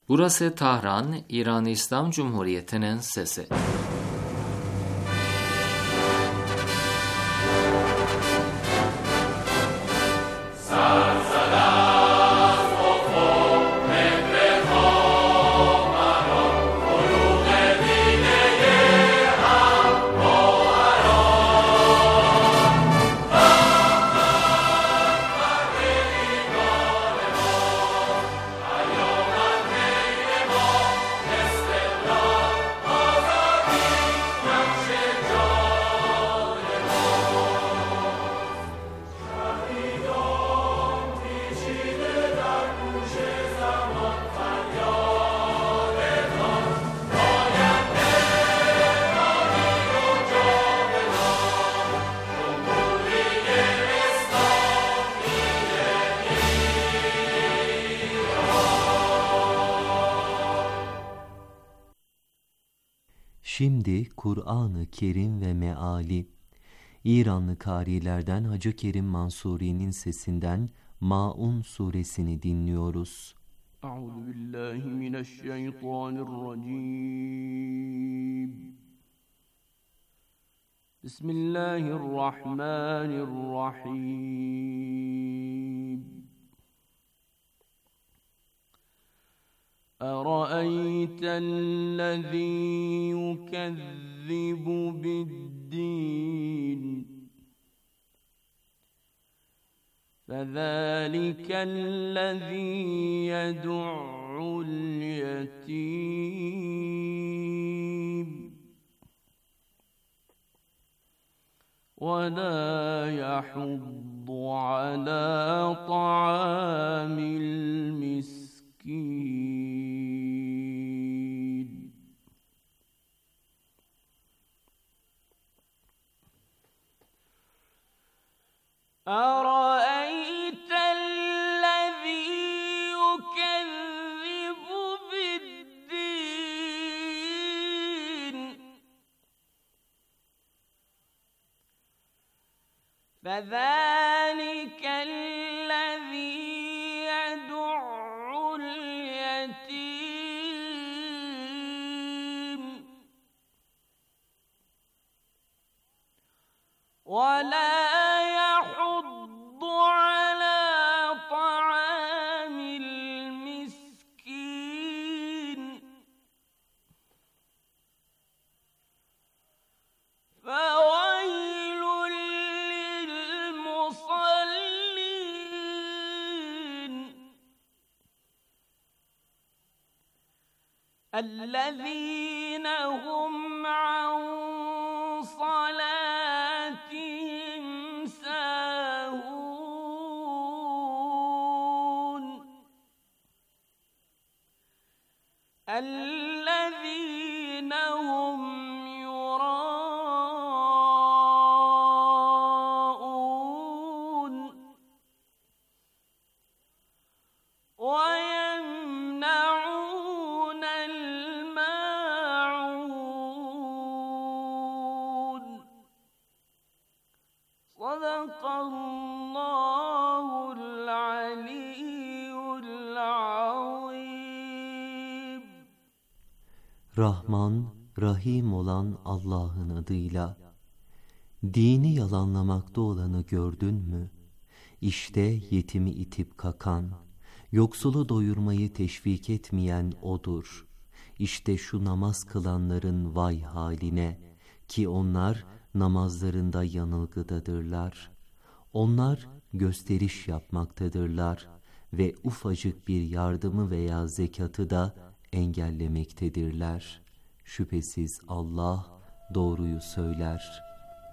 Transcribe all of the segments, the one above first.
Burası Tahran, İran İslam Cumhuriyeti'nin sesi. Şimdi Kur'an-ı Kerim ve meali. İranlı karilerden Hacı Kerim Mansuri'nin sesinden Maun suresini dinliyoruz. Euzubillahimineşşeytanirracim. Bismillahirrahmanirrahim. أرأيت الذي يكذب بالدين فذلك الذي يدع اليتيم ولا يحض على طعام المسكين أرأيت الذي يكذب بالدين فذلك الذي يدع اليتيم ولا الذين هم عن صلاتهم ساهون الذين هم يراءون ويمنعون الماعون صدق الله العلي العظيم. Rahman, Rahim olan Allah'ın adıyla. Dini yalanlamakta olanı gördün mü? İşte yetimi itip kakan, yoksulu doyurmayı teşvik etmeyen odur. İşte şu namaz kılanların vay haline, ki onlar namazlarında yanılgıdadırlar. Onlar gösteriş yapmaktadırlar ve ufacık bir yardımı veya zekatı da engellemektedirler. Şüphesiz Allah doğruyu söyler.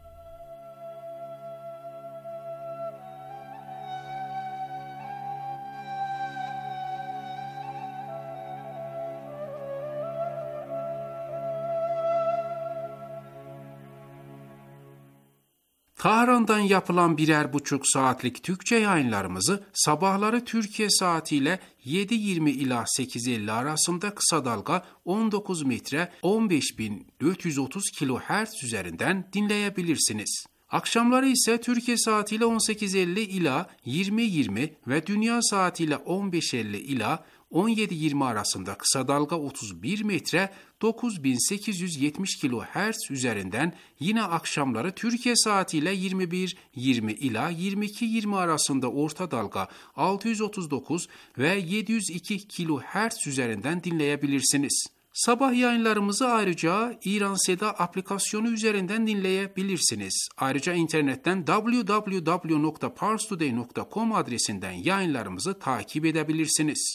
Tahran'dan yapılan 1,5 saatlik Türkçe yayınlarımızı sabahları Türkiye saatiyle 7:20 ila 8:50 arasında kısa dalga 19 metre 15.430 kHz üzerinden dinleyebilirsiniz. Akşamları ise Türkiye saatiyle 18:50 ila 20:20 ve dünya saatiyle 15:50 ila 17-20 arasında kısa dalga 31 metre 9870 kHz üzerinden, yine akşamları Türkiye saatiyle 21:20 ila 22:20 arasında orta dalga 639 ve 702 kHz üzerinden dinleyebilirsiniz. Sabah yayınlarımızı ayrıca İran Seda aplikasyonu üzerinden dinleyebilirsiniz. Ayrıca internetten www.parstoday.com adresinden yayınlarımızı takip edebilirsiniz.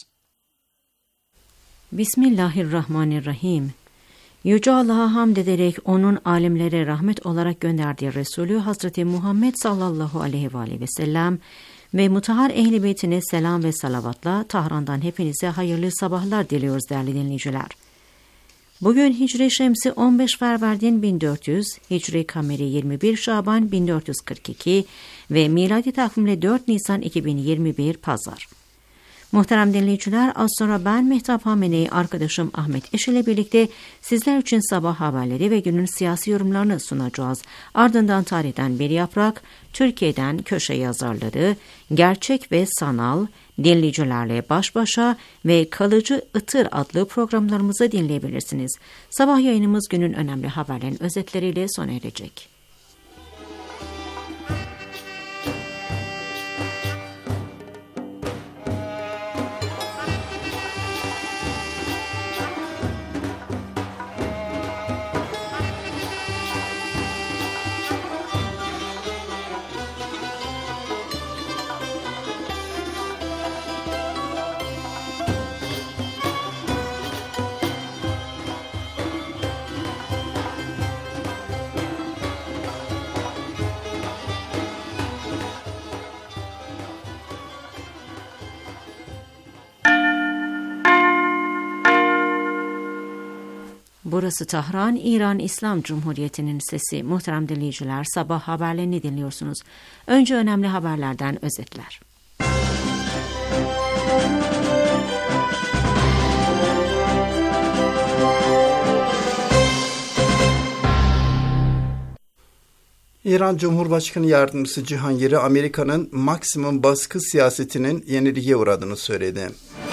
Bismillahirrahmanirrahim. Yüce Allah'a hamd ederek onun alemlere rahmet olarak gönderdiği Resulü Hazreti Muhammed sallallahu aleyhi ve sellem ve mutahhar ehl-i beytine selam ve salavatla Tahran'dan hepinize hayırlı sabahlar diliyoruz değerli dinleyiciler. Bugün Hicri Şemsi 15 Fevverdin 1400, Hicri Kameri 21 Şaban 1442 ve miladi takvimle 4 Nisan 2021 Pazar. Muhterem dinleyiciler, az sonra ben Mehtap Hamene'yi arkadaşım Ahmet Eş ile birlikte sizler için sabah haberleri ve günün siyasi yorumlarını sunacağız. Ardından tarihten bir yaprak, Türkiye'den köşe yazarları, gerçek ve sanal, dinleyicilerle baş başa ve kalıcı ıtır adlı programlarımızı dinleyebilirsiniz. Sabah yayınımız günün önemli haberlerin özetleriyle sona erecek. Burası Tahran, İran İslam Cumhuriyeti'nin sesi. Muhterem dinleyiciler, sabah haberlerini dinliyorsunuz. Önce önemli haberlerden özetler. İran Cumhurbaşkanı Yardımcısı Cihangir'i Amerika'nın maksimum baskı siyasetinin yenilgiye uğradığını söyledi.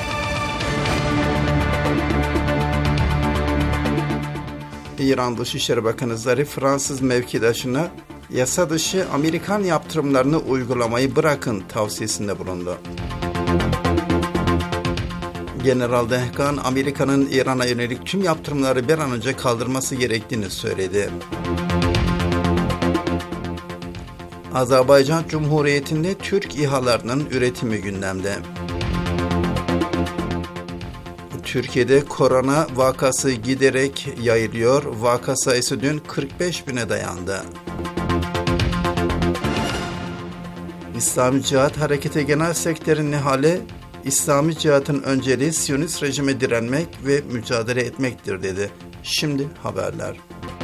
İran Dışişleri Bakanı Zarif, Fransız mevkidaşına yasa dışı Amerikan yaptırımlarını uygulamayı bırakın tavsiyesinde bulundu. General Dehkan, Amerika'nın İran'a yönelik tüm yaptırımları bir an önce kaldırması gerektiğini söyledi. Azerbaycan Cumhuriyeti'nde Türk İHA'larının üretimi gündemde. Türkiye'de korona vakası giderek yayılıyor. Vaka sayısı dün 45.000'e dayandı. İslami Cihat Hareketi Genel Sekreteri Nihale, İslami Cihat'ın önceliği Siyonist rejime direnmek ve mücadele etmektir dedi. Şimdi haberler.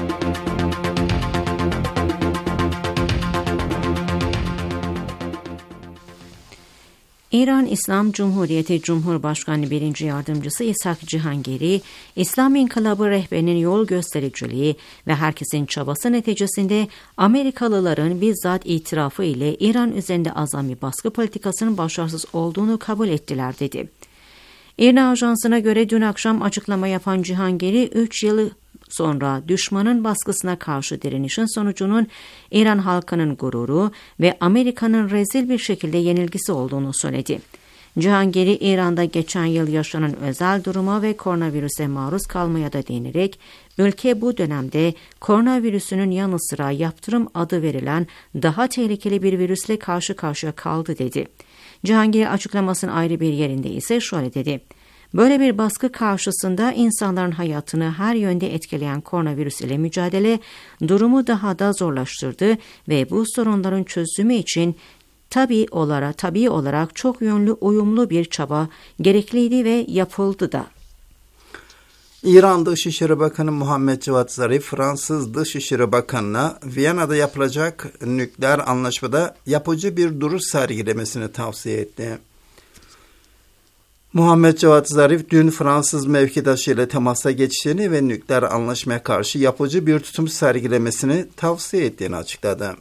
İran İslam Cumhuriyeti Cumhurbaşkanı 1. Yardımcısı İshak Cihangir'i, İslam İnkılabı rehberinin yol göstericiliği ve herkesin çabası neticesinde Amerikalıların bizzat itirafı ile İran üzerinde azami baskı politikasının başarısız olduğunu kabul ettiler dedi. İRNA Ajansı'na göre dün akşam açıklama yapan Cihangir'i 3 yıl sonra düşmanın baskısına karşı direnişin sonucunun İran halkının gururu ve Amerika'nın rezil bir şekilde yenilgisi olduğunu söyledi. Cihangir'i İran'da geçen yıl yaşanan özel duruma ve koronavirüse maruz kalmaya da değinerek, ülke bu dönemde koronavirüsünün yanı sıra yaptırım adı verilen daha tehlikeli bir virüsle karşı karşıya kaldı dedi. Cihangir açıklamasının ayrı bir yerinde ise şöyle dedi. Böyle bir baskı karşısında insanların hayatını her yönde etkileyen koronavirüs ile mücadele durumu daha da zorlaştırdı ve bu sorunların çözümü için tabii olarak çok yönlü uyumlu bir çaba gerekliydi ve yapıldı da. İran Dışişleri Bakanı Muhammed Cevat Zarif, Fransız Dışişleri Bakanı'na Viyana'da yapılacak nükleer anlaşmada yapıcı bir duruş sergilemesini tavsiye etti. Muhammed Cevat Zarif dün Fransız mevkidaşı ile temasa geçtiğini ve nükleer anlaşmaya karşı yapıcı bir tutum sergilemesini tavsiye ettiğini açıkladı.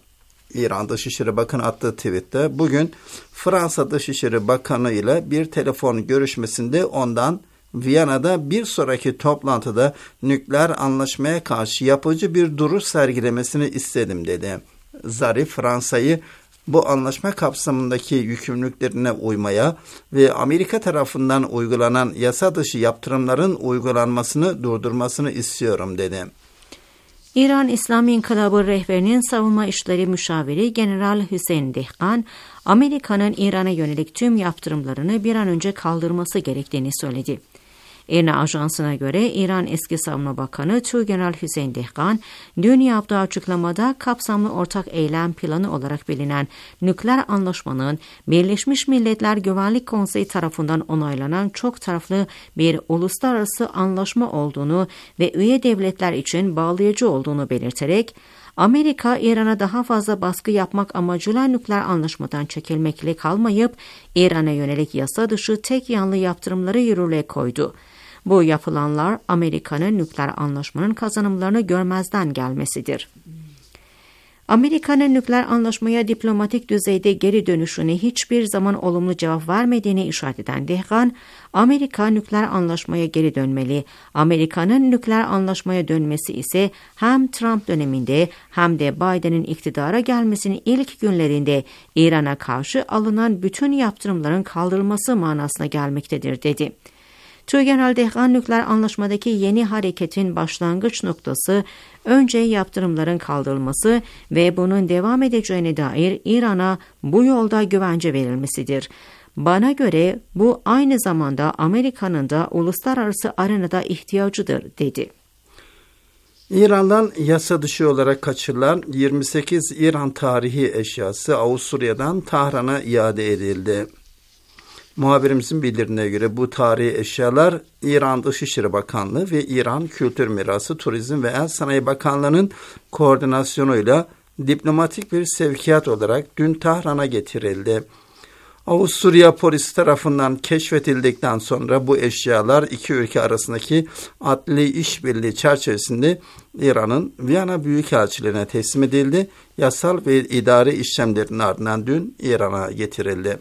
İran Dışişleri Bakanı attığı tweette bugün Fransa Dışişleri Bakanı ile bir telefon görüşmesinde ondan Viyana'da bir sonraki toplantıda nükleer anlaşmaya karşı yapıcı bir duruş sergilemesini istedim dedi. Zarif Fransa'yı bu anlaşma kapsamındaki yükümlülüklerine uymaya ve Amerika tarafından uygulanan yasa dışı yaptırımların uygulanmasını durdurmasını istiyorum dedi. İran İslami İnkılabı rehberinin savunma işleri müşaviri General Hüseyin Dehkan, Amerika'nın İran'a yönelik tüm yaptırımlarını bir an önce kaldırması gerektiğini söyledi. İRNA Ajansı'na göre İran eski Savunma Bakanı Tuğgeneral Hüseyin Dehkan, dün yaptığı açıklamada kapsamlı ortak eylem planı olarak bilinen nükleer anlaşmanın Birleşmiş Milletler Güvenlik Konseyi tarafından onaylanan çok taraflı bir uluslararası anlaşma olduğunu ve üye devletler için bağlayıcı olduğunu belirterek, Amerika, İran'a daha fazla baskı yapmak amacıyla nükleer anlaşmadan çekilmekle kalmayıp, İran'a yönelik yasa dışı tek yanlı yaptırımları yürürlüğe koydu. Bu yapılanlar Amerika'nın nükleer anlaşmanın kazanımlarını görmezden gelmesidir. Amerika'nın nükleer anlaşmaya diplomatik düzeyde geri dönüşüne hiçbir zaman olumlu cevap vermediğini işaret eden Dehkan, Amerika nükleer anlaşmaya geri dönmeli. Amerika'nın nükleer anlaşmaya dönmesi ise hem Trump döneminde hem de Biden'in iktidara gelmesinin ilk günlerinde İran'a karşı alınan bütün yaptırımların kaldırılması manasına gelmektedir dedi. Tuğgeneral Dehkan, nükleer anlaşmadaki yeni hareketin başlangıç noktası önce yaptırımların kaldırılması ve bunun devam edeceğine dair İran'a bu yolda güvence verilmesidir. Bana göre bu aynı zamanda Amerika'nın da uluslararası arenada ihtiyacıdır dedi. İran'dan yasa dışı olarak kaçırılan 28 İran tarihi eşyası Avusturya'dan Tahran'a iade edildi. Muhabirimizin bildirdiğine göre bu tarihi eşyalar İran Dışişleri Bakanlığı ve İran Kültür Mirası, Turizm ve El Sanayi Bakanlığı'nın koordinasyonuyla diplomatik bir sevkiyat olarak dün Tahran'a getirildi. Avusturya polisi tarafından keşfedildikten sonra bu eşyalar iki ülke arasındaki adli işbirliği çerçevesinde İran'ın Viyana Büyükelçiliğine teslim edildi. Yasal ve idari işlemlerin ardından dün İran'a getirildi.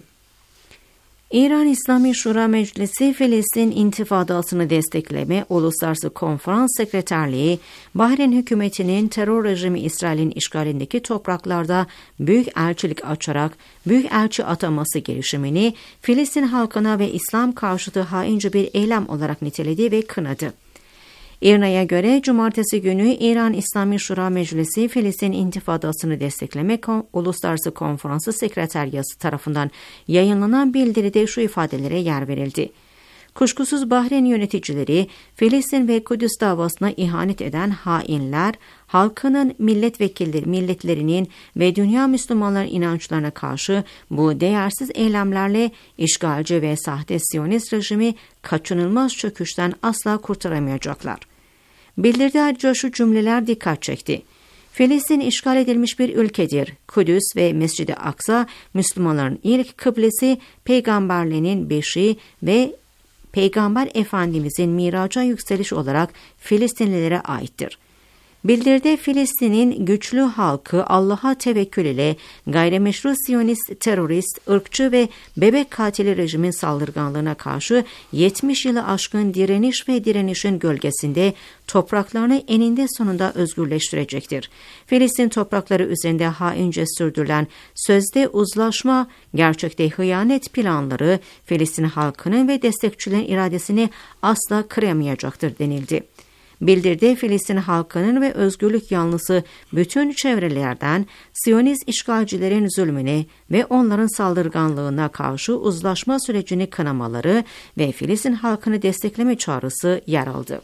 İran İslami Şura Meclisi, Filistin intifadasını destekleme Uluslararası Konferans Sekreterliği, Bahreyn hükümetinin terör rejimi İsrail'in işgalindeki topraklarda büyük elçilik açarak büyük elçi ataması girişimini Filistin halkına ve İslam karşıtı haince bir eylem olarak niteledi ve kınadı. İRNA'ya göre cumartesi günü İran İslami Şura Meclisi, Filistin intifadasını destekleme Uluslararası Konferansı Sekreteriyası tarafından yayınlanan bildiride şu ifadelere yer verildi. Kuşkusuz Bahreyn yöneticileri, Filistin ve Kudüs davasına ihanet eden hainler, halkının milletlerinin ve dünya Müslümanların inançlarına karşı bu değersiz eylemlerle işgalci ve sahte Siyonist rejimi kaçınılmaz çöküşten asla kurtaramayacaklar. Bildiride ayrıca şu cümleler dikkat çekti. Filistin işgal edilmiş bir ülkedir. Kudüs ve Mescid-i Aksa, Müslümanların ilk kıblesi, peygamberliğinin beşiği ve Peygamber Efendimizin miraca yükseliş olarak Filistinlilere aittir. Bildiride Filistin'in güçlü halkı Allah'a tevekkül ile gayrimeşru Siyonist, terörist, ırkçı ve bebek katili rejimin saldırganlığına karşı 70 yılı aşkın direniş ve direnişin gölgesinde topraklarını eninde sonunda özgürleştirecektir. Filistin toprakları üzerinde haince sürdürülen sözde uzlaşma, gerçekte hıyanet planları Filistin halkının ve destekçilerin iradesini asla kıramayacaktır denildi. Bildirde Filistin halkının ve özgürlük yanlısı bütün çevrelerden Siyonist işgalcilerin zulmüne ve onların saldırganlığına karşı uzlaşma sürecini kınamaları ve Filistin halkını destekleme çağrısı yer aldı.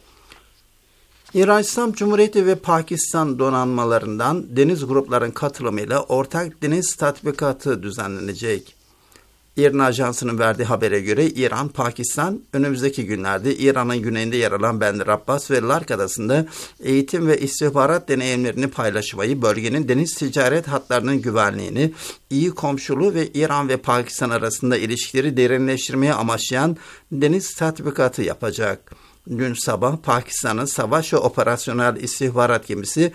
İran İslam Cumhuriyeti ve Pakistan donanmalarından deniz grupların katılımıyla ortak deniz tatbikatı düzenlenecek. İRNA Ajansı'nın verdiği habere göre İran, Pakistan önümüzdeki günlerde İran'ın güneyinde yer alan Bandar Abbas ve Lark Adası'nda eğitim ve istihbarat deneyimlerini paylaşmayı, bölgenin deniz ticaret hatlarının güvenliğini, iyi komşuluğu ve İran ve Pakistan arasında ilişkileri derinleştirmeye amaçlayan deniz tatbikatı yapacak. Dün sabah Pakistan'ın savaş ve operasyonel istihbarat gemisi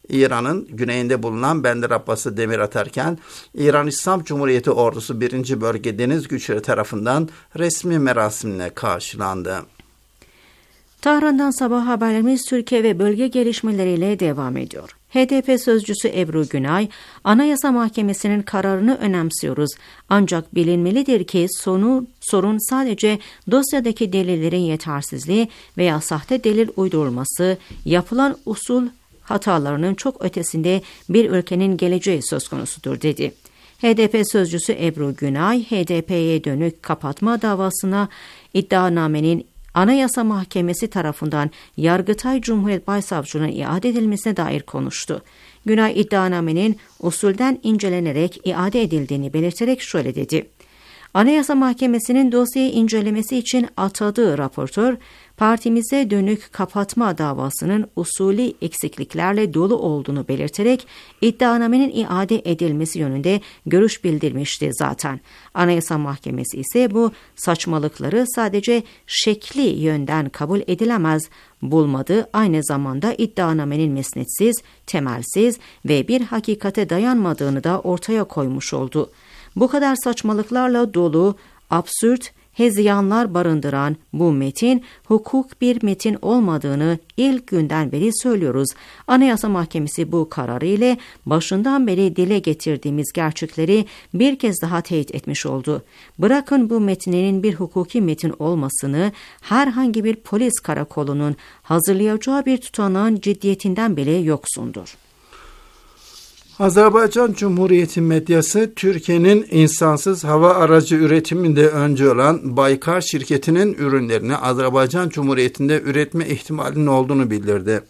İran'ın güneyinde bulunan Bender Abbas'ı demir atarken İran İslam Cumhuriyeti ordusu 1. Bölge Deniz Güçleri tarafından resmi merasimle karşılandı. Tahran'dan sabah haberlerimiz Türkiye ve bölge gelişmeleriyle devam ediyor. HDP sözcüsü Ebru Günay, Anayasa Mahkemesi'nin kararını önemsiyoruz. Ancak bilinmelidir ki sorun sadece dosyadaki delillerin yetersizliği veya sahte delil uydurulması, yapılan usul hatalarının çok ötesinde bir ülkenin geleceği söz konusudur dedi. HDP sözcüsü Ebru Günay, HDP'ye dönük kapatma davasına iddianamenin Anayasa Mahkemesi tarafından Yargıtay Cumhuriyet Başsavcılığına iade edilmesine dair konuştu. Günay iddianamenin usulden incelenerek iade edildiğini belirterek şöyle dedi. Anayasa Mahkemesi'nin dosyayı incelemesi için atadığı raportör, partimize dönük kapatma davasının usulü eksikliklerle dolu olduğunu belirterek iddianamenin iade edilmesi yönünde görüş bildirmişti zaten. Anayasa Mahkemesi ise bu saçmalıkları sadece şekli yönden kabul edilemez bulmadı, aynı zamanda iddianamenin mesnetsiz, temelsiz ve bir hakikate dayanmadığını da ortaya koymuş oldu. Bu kadar saçmalıklarla dolu, absürt, hezeyanlar barındıran bu metin, hukuk bir metin olmadığını ilk günden beri söylüyoruz. Anayasa Mahkemesi bu kararı ile başından beri dile getirdiğimiz gerçekleri bir kez daha teyit etmiş oldu. Bırakın bu metninin bir hukuki metin olmasını, herhangi bir polis karakolunun hazırlayacağı bir tutanağın ciddiyetinden bile yoksundur. Azerbaycan Cumhuriyeti medyası, Türkiye'nin insansız hava aracı üretiminde öncü olan Baykar şirketinin ürünlerini Azerbaycan Cumhuriyeti'nde üretme ihtimalinin olduğunu bildirdi.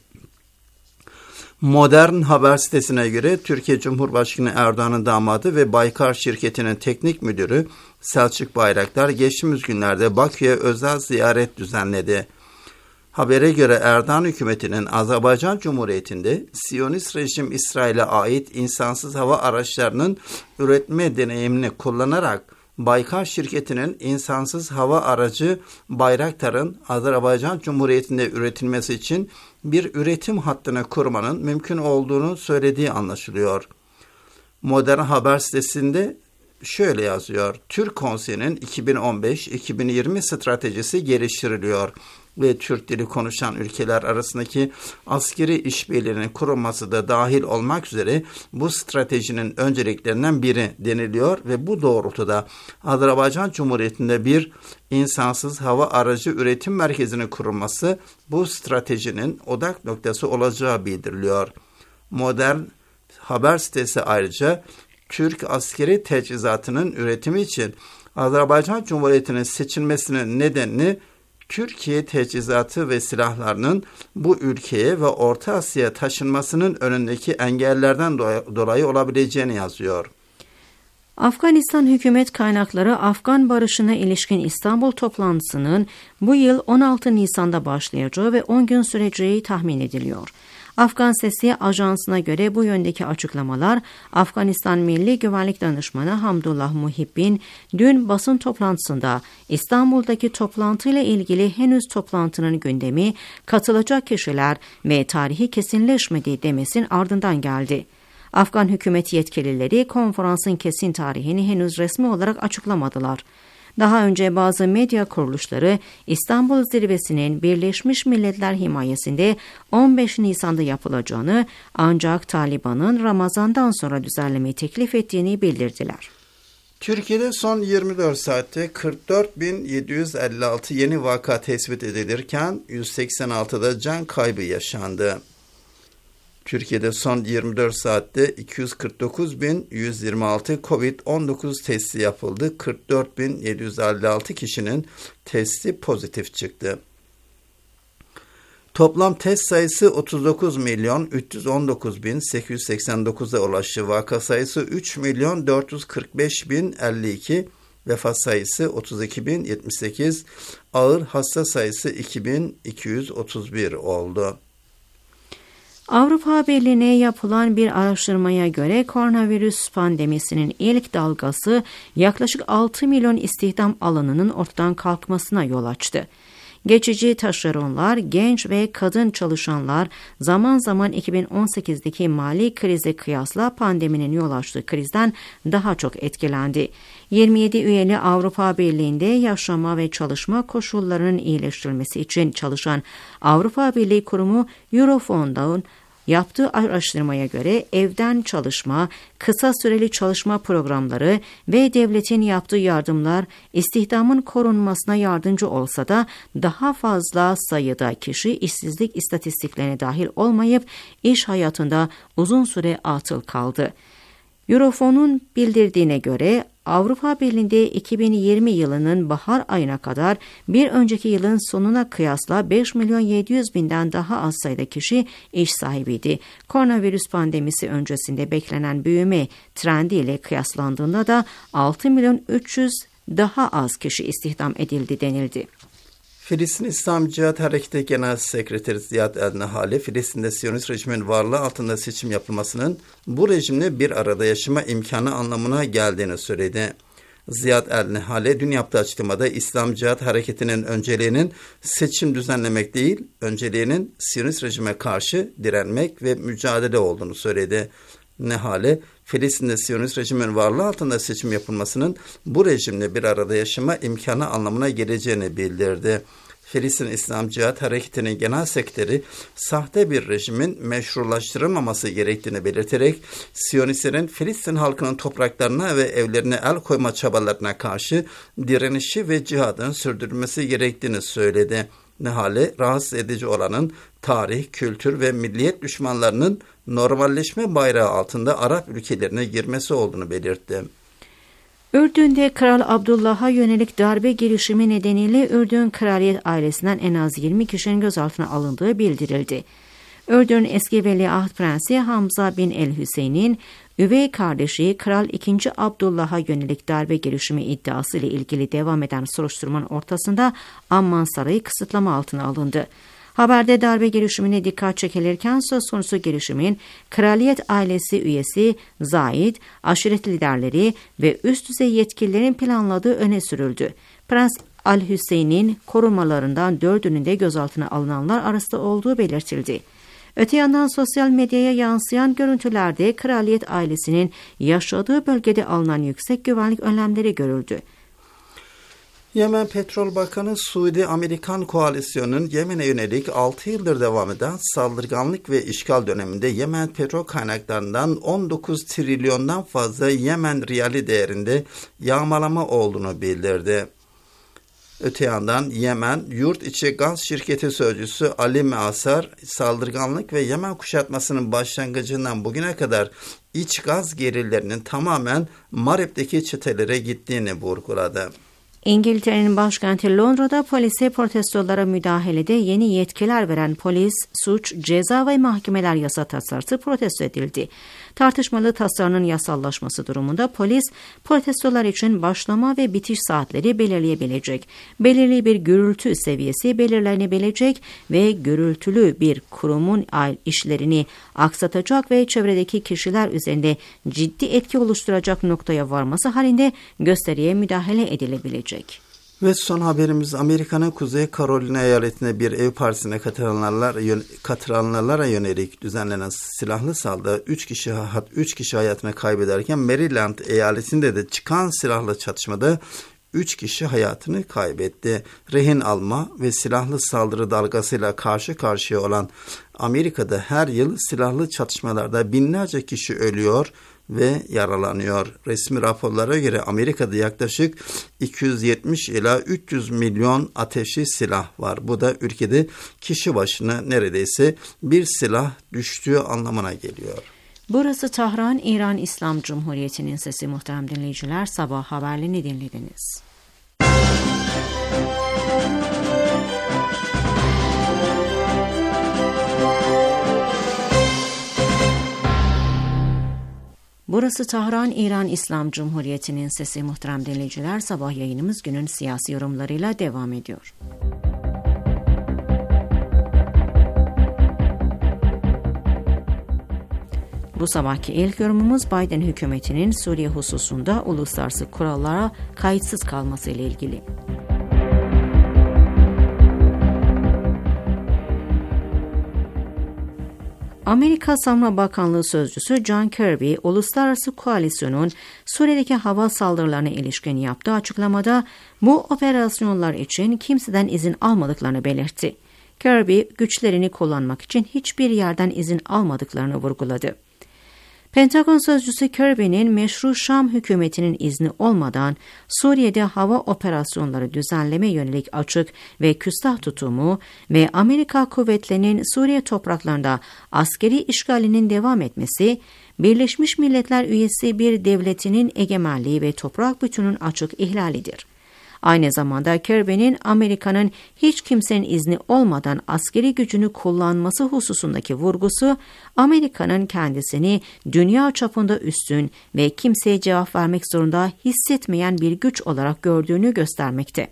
Modern Haber sitesine göre Türkiye Cumhurbaşkanı Erdoğan'ın damadı ve Baykar şirketinin teknik müdürü Selçuk Bayraktar geçtiğimiz günlerde Bakü'ye özel ziyaret düzenledi. Habere göre Erdoğan hükümetinin Azerbaycan Cumhuriyeti'nde Siyonist rejim İsrail'e ait insansız hava araçlarının üretme deneyimini kullanarak Baykar şirketinin insansız hava aracı Bayraktar'ın Azerbaycan Cumhuriyeti'nde üretilmesi için bir üretim hattını kurmanın mümkün olduğunu söylediği anlaşılıyor. Modern Haber sitesinde şöyle yazıyor: Türk Konseyi'nin 2015-2020 stratejisi geliştiriliyor ve Türk dili konuşan ülkeler arasındaki askeri işbirliğinin kurulması da dahil olmak üzere bu stratejinin önceliklerinden biri deniliyor ve bu doğrultuda Azerbaycan Cumhuriyeti'nde bir insansız hava aracı üretim merkezinin kurulması bu stratejinin odak noktası olacağı bildiriliyor. Modern Haber sitesi ayrıca Türk askeri teçhizatının üretimi için Azerbaycan Cumhuriyeti'nin seçilmesinin nedenini Türkiye teçhizatı ve silahlarının bu ülkeye ve Orta Asya'ya taşınmasının önündeki engellerden dolayı olabileceğini yazıyor. Afganistan hükümet kaynakları Afgan barışına ilişkin İstanbul toplantısının bu yıl 16 Nisan'da başlayacağı ve 10 gün süreceği tahmin ediliyor. Afgan Sesi Ajansı'na göre bu yöndeki açıklamalar Afganistan Milli Güvenlik Danışmanı Hamdullah Muhibbin dün basın toplantısında İstanbul'daki toplantıyla ilgili henüz toplantının gündemi, katılacak kişiler ve tarihi kesinleşmediği demesinin ardından geldi. Afgan hükümet yetkilileri konferansın kesin tarihini henüz resmi olarak açıklamadılar. Daha önce bazı medya kuruluşları İstanbul Zirvesi'nin Birleşmiş Milletler himayesinde 15 Nisan'da yapılacağını, ancak Taliban'ın Ramazan'dan sonra düzenlemeyi teklif ettiğini bildirdiler. Türkiye'de son 24 saatte 44.756 yeni vaka tespit edilirken 186'da can kaybı yaşandı. Türkiye'de son 24 saatte 249.126 COVID-19 testi yapıldı. 44.756 kişinin testi pozitif çıktı. Toplam test sayısı 39.319.889'a ulaştı. Vaka sayısı 3.445.052, vefat sayısı 32.078, ağır hasta sayısı 2.231 oldu. Avrupa Birliği'ne yapılan bir araştırmaya göre koronavirüs pandemisinin ilk dalgası yaklaşık 6 milyon istihdam alanının ortadan kalkmasına yol açtı. Geçici taşeronlar, genç ve kadın çalışanlar zaman zaman 2018'deki mali krize kıyasla pandeminin yol açtığı krizden daha çok etkilendi. 27 üyeli Avrupa Birliği'nde yaşama ve çalışma koşullarının iyileştirilmesi için çalışan Avrupa Birliği Kurumu Eurofound'un yaptığı araştırmaya göre evden çalışma, kısa süreli çalışma programları ve devletin yaptığı yardımlar istihdamın korunmasına yardımcı olsa da daha fazla sayıda kişi işsizlik istatistiklerine dahil olmayıp iş hayatında uzun süre atıl kaldı. Eurofound'un bildirdiğine göre Avrupa Birliği'nde 2020 yılının bahar ayına kadar bir önceki yılın sonuna kıyasla 5.700.000'den daha az sayıda kişi iş sahibiydi. Koronavirüs pandemisi öncesinde beklenen büyüme trendiyle kıyaslandığında da 6.300.000 daha az kişi istihdam edildi denildi. Filistin İslam Cihat Hareketi Genel Sekreteri Ziyad el-Nehale, Filistin'de Siyonist rejimin varlığı altında seçim yapılmasının bu rejimle bir arada yaşama imkanı anlamına geldiğini söyledi. Ziyad el-Nehale dün yaptığı açıklamada İslam Cihat Hareketi'nin önceliğinin seçim düzenlemek değil, önceliğinin Siyonist rejime karşı direnmek ve mücadele olduğunu söyledi. Nehale, Filistin'de Siyonist rejimin varlığı altında seçim yapılmasının bu rejimle bir arada yaşama imkanı anlamına geleceğini bildirdi. Filistin İslam Cihat Hareketi'nin genel sekreteri sahte bir rejimin meşrulaştırılmaması gerektiğini belirterek Siyonistlerin Filistin halkının topraklarına ve evlerine el koyma çabalarına karşı direnişi ve cihadın sürdürülmesi gerektiğini söyledi. Nehale, rahatsız edici olanın tarih, kültür ve milliyet düşmanlarının normalleşme bayrağı altında Arap ülkelerine girmesi olduğunu belirtti. Ürdün'de Kral Abdullah'a yönelik darbe girişimi nedeniyle Ürdün kraliyet ailesinden en az 20 kişinin gözaltına alındığı bildirildi. Ürdün eski veliaht prensi Hamza bin el-Hüseyin'in üvey kardeşi Kral II. Abdullah'a yönelik darbe girişimi iddiası ile ilgili devam eden soruşturmanın ortasında Amman Sarayı kısıtlama altına alındı. Haberde darbe girişimine dikkat çekilirken söz konusu girişimin kraliyet ailesi üyesi Zayed, aşiret liderleri ve üst düzey yetkililerin planladığı öne sürüldü. Prens Al-Hüseyin'in korumalarından 4'ünün de gözaltına alınanlar arasında olduğu belirtildi. Öte yandan sosyal medyaya yansıyan görüntülerde kraliyet ailesinin yaşadığı bölgede alınan yüksek güvenlik önlemleri görüldü. Yemen Petrol Bakanı Suudi-Amerikan koalisyonunun Yemen'e yönelik 6 yıldır devam eden saldırganlık ve işgal döneminde Yemen petrol kaynaklarından 19 trilyondan fazla Yemen riyali değerinde yağmalama olduğunu bildirdi. Öte yandan Yemen Yurt İçi Gaz Şirketi Sözcüsü Ali Measar, saldırganlık ve Yemen kuşatmasının başlangıcından bugüne kadar iç gaz gelirlerinin tamamen Marib'deki çetelere gittiğini vurguladı. İngiltere'nin başkenti Londra'da polise protestolara müdahalede yeni yetkiler veren polis, suç, ceza ve mahkemeler yasa tasarısı protesto edildi. Tartışmalı tasarının yasallaşması durumunda polis, protestolar için başlama ve bitiş saatleri belirleyebilecek, belirli bir gürültü seviyesi belirlenebilecek ve gürültülü bir kurumun işlerini aksatacak ve çevredeki kişiler üzerinde ciddi etki oluşturacak noktaya varması halinde gösteriye müdahale edilebilecek. Ve son haberimiz Amerika'nın Kuzey Carolina eyaletinde bir ev partisine katılanlara yönelik düzenlenen silahlı saldırıda 3 kişi hayatını kaybederken Maryland eyaletinde de çıkan silahlı çatışmada 3 kişi hayatını kaybetti. Rehin alma ve silahlı saldırı dalgasıyla karşı karşıya olan Amerika'da her yıl silahlı çatışmalarda binlerce kişi ölüyor ve yaralanıyor. Resmi raporlara göre Amerika'da yaklaşık 270 ila 300 milyon ateşli silah var. Bu da ülkede kişi başına neredeyse bir silah düştüğü anlamına geliyor. Burası Tahran, İran İslam Cumhuriyeti'nin sesi. Muhterem dinleyiciler, sabah haberlerini dinlediniz. Burası Tahran, İran İslam Cumhuriyeti'nin sesi. Muhterem dinleyiciler, sabah yayınımız günün siyasi yorumlarıyla devam ediyor. Bu sabahki ilk yorumumuz Biden hükümetinin Suriye hususunda uluslararası kurallara kayıtsız kalması ile ilgili. Amerika Savunma Bakanlığı Sözcüsü John Kirby, Uluslararası Koalisyonun Suriye'deki hava saldırılarına ilişkin yaptığı açıklamada bu operasyonlar için kimseden izin almadıklarını belirtti. Kirby, güçlerini kullanmak için hiçbir yerden izin almadıklarını vurguladı. Pentagon Sözcüsü Kirby'nin meşru Şam hükümetinin izni olmadan Suriye'de hava operasyonları düzenleme yönelik açık ve küstah tutumu ve Amerika kuvvetlerinin Suriye topraklarında askeri işgalinin devam etmesi, Birleşmiş Milletler üyesi bir devletinin egemenliği ve toprak bütününün açık ihlalidir. Aynı zamanda Kirby'nin Amerika'nın hiç kimsenin izni olmadan askeri gücünü kullanması hususundaki vurgusu, Amerika'nın kendisini dünya çapında üstün ve kimseye cevap vermek zorunda hissetmeyen bir güç olarak gördüğünü göstermekte.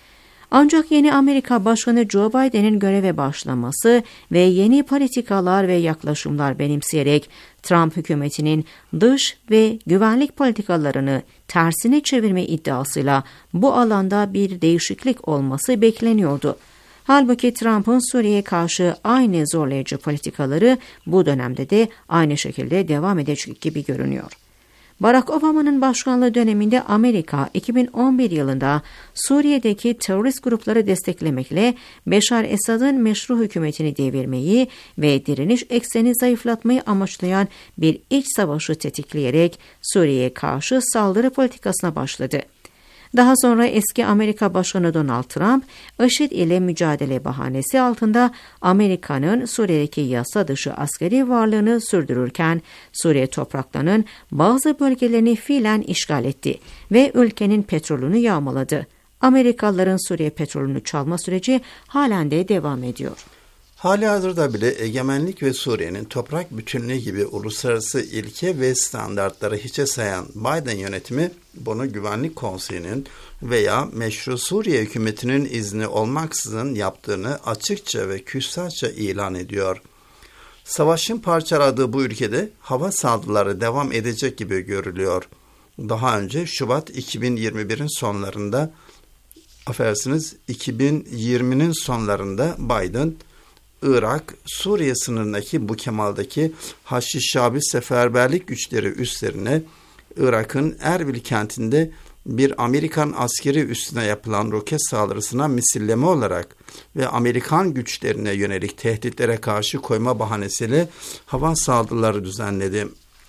Ancak yeni Amerika Başkanı Joe Biden'in göreve başlaması ve yeni politikalar ve yaklaşımlar benimseyerek Trump hükümetinin dış ve güvenlik politikalarını tersine çevirme iddiasıyla bu alanda bir değişiklik olması bekleniyordu. Halbuki Trump'ın Suriye'ye karşı aynı zorlayıcı politikaları bu dönemde de aynı şekilde devam edecek gibi görünüyor. Barack Obama'nın başkanlığı döneminde Amerika 2011 yılında Suriye'deki terörist grupları desteklemekle Beşar Esad'ın meşru hükümetini devirmeyi ve direniş eksenini zayıflatmayı amaçlayan bir iç savaşı tetikleyerek Suriye'ye karşı saldırı politikasına başladı. Daha sonra eski Amerika Başkanı Donald Trump, IŞİD ile mücadele bahanesi altında Amerika'nın Suriye'deki yasa dışı askeri varlığını sürdürürken Suriye topraklarının bazı bölgelerini fiilen işgal etti ve ülkenin petrolünü yağmaladı. Amerikalıların Suriye petrolünü çalma süreci halen de devam ediyor. Halihazırda bile egemenlik ve Suriye'nin toprak bütünlüğü gibi uluslararası ilke ve standartları hiçe sayan Biden yönetimi bunu Güvenlik Konseyi'nin veya meşru Suriye hükümetinin izni olmaksızın yaptığını açıkça ve küstahça ilan ediyor. Savaşın parçaladığı bu ülkede hava saldırıları devam edecek gibi görülüyor. Daha önce Şubat 2020'nin sonlarında Biden, Irak, Suriye sınırındaki bu Kemal'daki Haçlı Şabi seferberlik güçleri üslerine Irak'ın Erbil kentinde bir Amerikan askeri üssüne yapılan roket saldırısına misilleme olarak ve Amerikan güçlerine yönelik tehditlere karşı koyma bahanesiyle hava saldırıları düzenledi.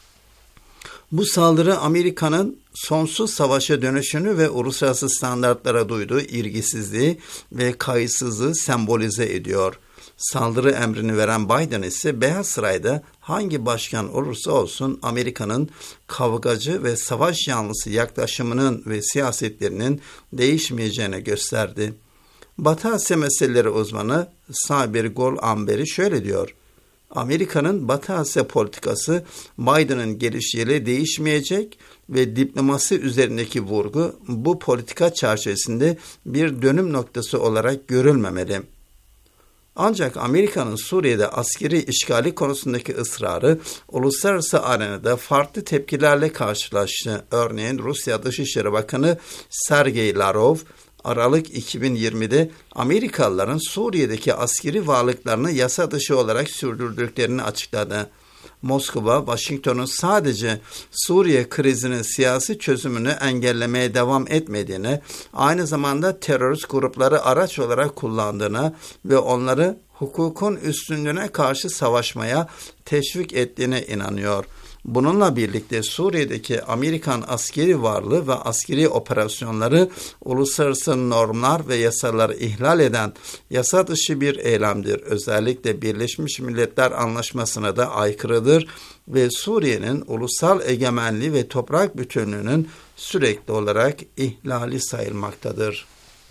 Bu saldırı Amerika'nın sonsuz savaşa dönüşünü ve uluslararası standartlara duyduğu ilgisizliği ve kayıtsızlığı sembolize ediyor. Saldırı emrini veren Biden ise Beyaz Saray'da hangi başkan olursa olsun Amerika'nın kavgacı ve savaş yanlısı yaklaşımının ve siyasetlerinin değişmeyeceğini gösterdi. Batı Asya meseleleri uzmanı Sabir Gol-Amberi şöyle diyor: Amerika'nın Batı Asya politikası Biden'ın gelişiyle değişmeyecek ve diplomasi üzerindeki vurgu bu politika çerçevesinde bir dönüm noktası olarak görülmemeli. Ancak Amerika'nın Suriye'de askeri işgali konusundaki ısrarı uluslararası arenada farklı tepkilerle karşılaştı. Örneğin Rusya Dışişleri Bakanı Sergey Lavrov, Aralık 2020'de Amerikalıların Suriye'deki askeri varlıklarını yasa dışı olarak sürdürdüklerini açıkladı. Moskova, Washington'un sadece Suriye krizinin siyasi çözümünü engellemeye devam etmediğini, aynı zamanda terörist grupları araç olarak kullandığını ve onları hukukun üstünlüğüne karşı savaşmaya teşvik ettiğine inanıyor. Bununla birlikte Suriye'deki Amerikan askeri varlığı ve askeri operasyonları uluslararası normlar ve yasaları ihlal eden yasa dışı bir eylemdir. Özellikle Birleşmiş Milletler Anlaşması'na da aykırıdır ve Suriye'nin ulusal egemenliği ve toprak bütünlüğünün sürekli olarak ihlali sayılmaktadır.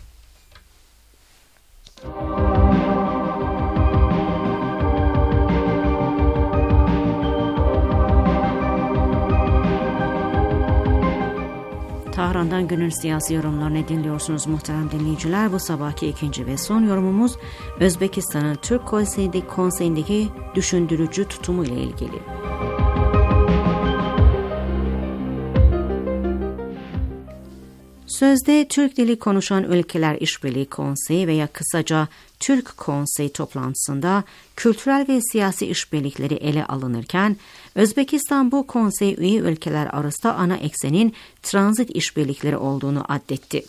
Tahran'dan günün siyasi yorumlarını dinliyorsunuz muhterem dinleyiciler. Bu sabahki ikinci ve son yorumumuz Özbekistan'ın Türk Konseyi'ndeki düşündürücü tutumu ile ilgili. Sözde Türk dili konuşan ülkeler İşbirliği Konseyi veya kısaca Türk Konseyi toplantısında kültürel ve siyasi işbirlikleri ele alınırken, Özbekistan bu konsey üye ülkeler arasında ana eksenin transit işbirlikleri olduğunu addetti.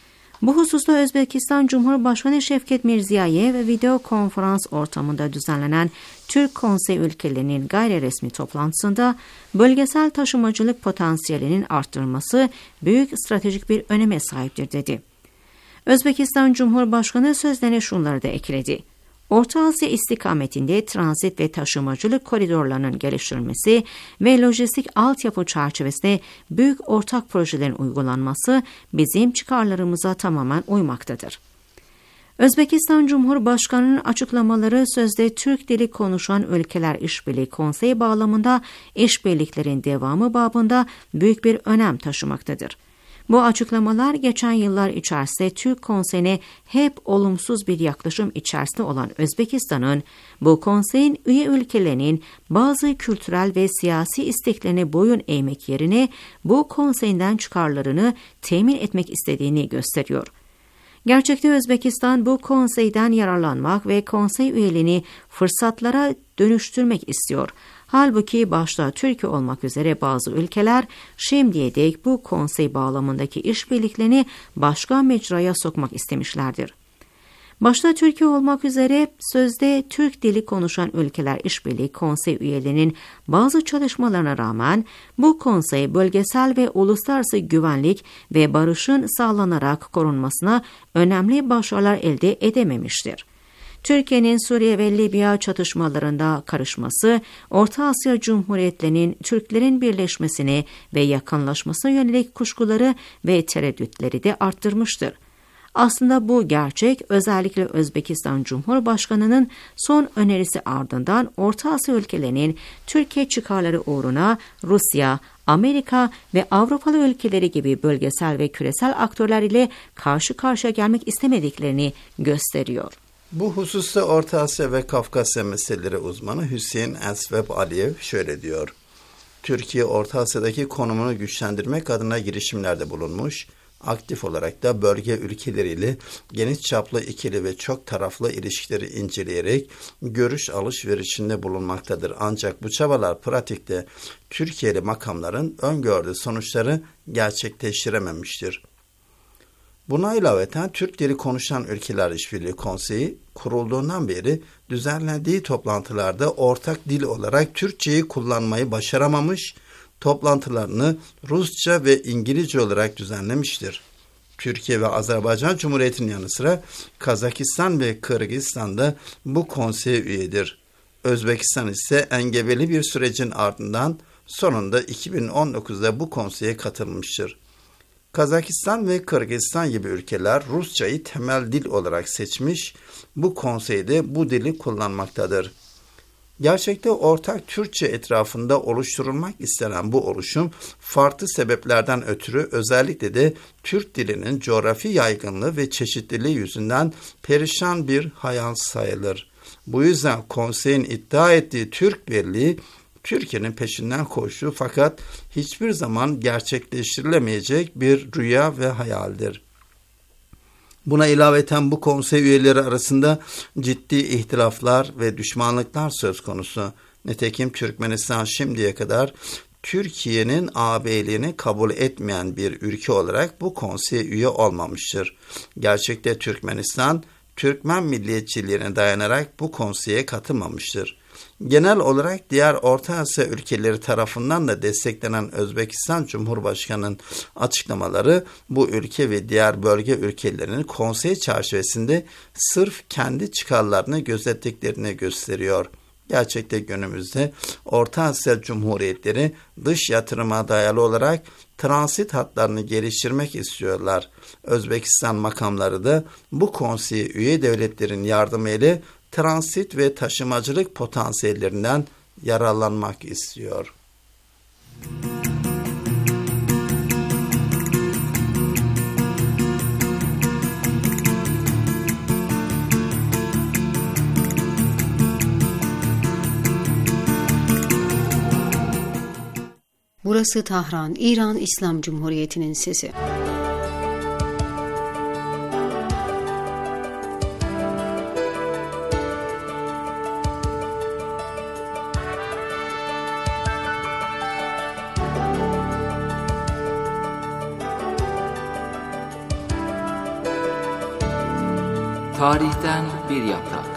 Bu hususta Özbekistan Cumhurbaşkanı Şevket Mirziyoyev ve video konferans ortamında düzenlenen Türk Konsey ülkelerinin gayri resmi toplantısında bölgesel taşımacılık potansiyelinin arttırılması büyük stratejik bir öneme sahiptir dedi. Özbekistan Cumhurbaşkanı sözlerine şunları da ekledi. Orta Asya istikametinde transit ve taşımacılık koridorlarının geliştirilmesi ve lojistik altyapı çerçevesinde büyük ortak projelerin uygulanması bizim çıkarlarımıza tamamen uymaktadır. Özbekistan Cumhurbaşkanı'nın açıklamaları sözde Türk dili konuşan ülkeler İşbirliği Konseyi bağlamında işbirliklerin devamı babında büyük bir önem taşımaktadır. Bu açıklamalar geçen yıllar içerisinde Türk Konseyi'ne hep olumsuz bir yaklaşım içerisinde olan Özbekistan'ın, bu konseyin üye ülkelerinin bazı kültürel ve siyasi isteklerine boyun eğmek yerine bu konseyden çıkarlarını temin etmek istediğini gösteriyor. Gerçekte Özbekistan bu konseyden yararlanmak ve konsey üyeliğini fırsatlara dönüştürmek istiyor. Halbuki başta Türkiye olmak üzere bazı ülkeler şimdiye dek bu konsey bağlamındaki işbirliklerini başka mecraya sokmak istemişlerdir. Başta Türkiye olmak üzere sözde Türk dili konuşan ülkeler İşbirliği Konsey üyelerinin bazı çalışmalarına rağmen bu konsey bölgesel ve uluslararası güvenlik ve barışın sağlanarak korunmasına önemli başarılar elde edememiştir. Türkiye'nin Suriye ve Libya çatışmalarında karışması, Orta Asya Cumhuriyetlerinin Türklerin birleşmesine ve yakınlaşmasına yönelik kuşkuları ve tereddütleri de arttırmıştır. Aslında bu gerçek özellikle Özbekistan Cumhurbaşkanı'nın son önerisi ardından Orta Asya ülkelerinin Türkiye çıkarları uğruna Rusya, Amerika ve Avrupalı ülkeleri gibi bölgesel ve küresel aktörler ile karşı karşıya gelmek istemediklerini gösteriyor. Bu hususta Orta Asya ve Kafkasya meseleleri uzmanı Hüseyin Esveb Aliyev şöyle diyor. Türkiye, Orta Asya'daki konumunu güçlendirmek adına girişimlerde bulunmuş, aktif olarak da bölge ülkeleriyle geniş çaplı ikili ve çok taraflı ilişkileri inceleyerek görüş alışverişinde bulunmaktadır. Ancak bu çabalar pratikte Türkiye'li makamların öngördüğü sonuçları gerçekleştirememiştir. Buna ilaveten Türk dili konuşan ülkeler İşbirliği Konseyi kurulduğundan beri düzenlendiği toplantılarda ortak dil olarak Türkçeyi kullanmayı başaramamış, toplantılarını Rusça ve İngilizce olarak düzenlemiştir. Türkiye ve Azerbaycan Cumhuriyeti'nin yanı sıra Kazakistan ve Kırgızistan da bu konseye üyedir. Özbekistan ise engebeli bir sürecin ardından sonunda 2019'da bu konseye katılmıştır. Kazakistan ve Kırgızistan gibi ülkeler Rusçayı temel dil olarak seçmiş, bu konseyde bu dili kullanmaktadır. Gerçekte ortak Türkçe etrafında oluşturulmak istenen bu oluşum farklı sebeplerden ötürü özellikle de Türk dilinin coğrafi yaygınlığı ve çeşitliliği yüzünden perişan bir hayal sayılır. Bu yüzden konseyin iddia ettiği Türk Birliği Türkiye'nin peşinden koştuğu fakat hiçbir zaman gerçekleştirilemeyecek bir rüya ve hayaldir. Buna ilaveten bu konsey üyeleri arasında ciddi ihtilaflar ve düşmanlıklar söz konusu. Nitekim Türkmenistan şimdiye kadar Türkiye'nin AB'liğini kabul etmeyen bir ülke olarak bu konseye üye olmamıştır. Gerçekte Türkmenistan, Türkmen milliyetçiliğine dayanarak bu konseye katılmamıştır. Genel olarak diğer Orta Asya ülkeleri tarafından da desteklenen Özbekistan Cumhurbaşkanı'nın açıklamaları bu ülke ve diğer bölge ülkelerinin konsey çerçevesinde sırf kendi çıkarlarını gözettiklerini gösteriyor. Gerçekte günümüzde Orta Asya Cumhuriyetleri dış yatırıma dayalı olarak transit hatlarını geliştirmek istiyorlar. Özbekistan makamları da bu konseye üye devletlerin yardımıyla transit ve taşımacılık potansiyellerinden yararlanmak istiyor. Burası Tahran, İran İslam Cumhuriyeti'nin sesi. Tarihten bir yaprak.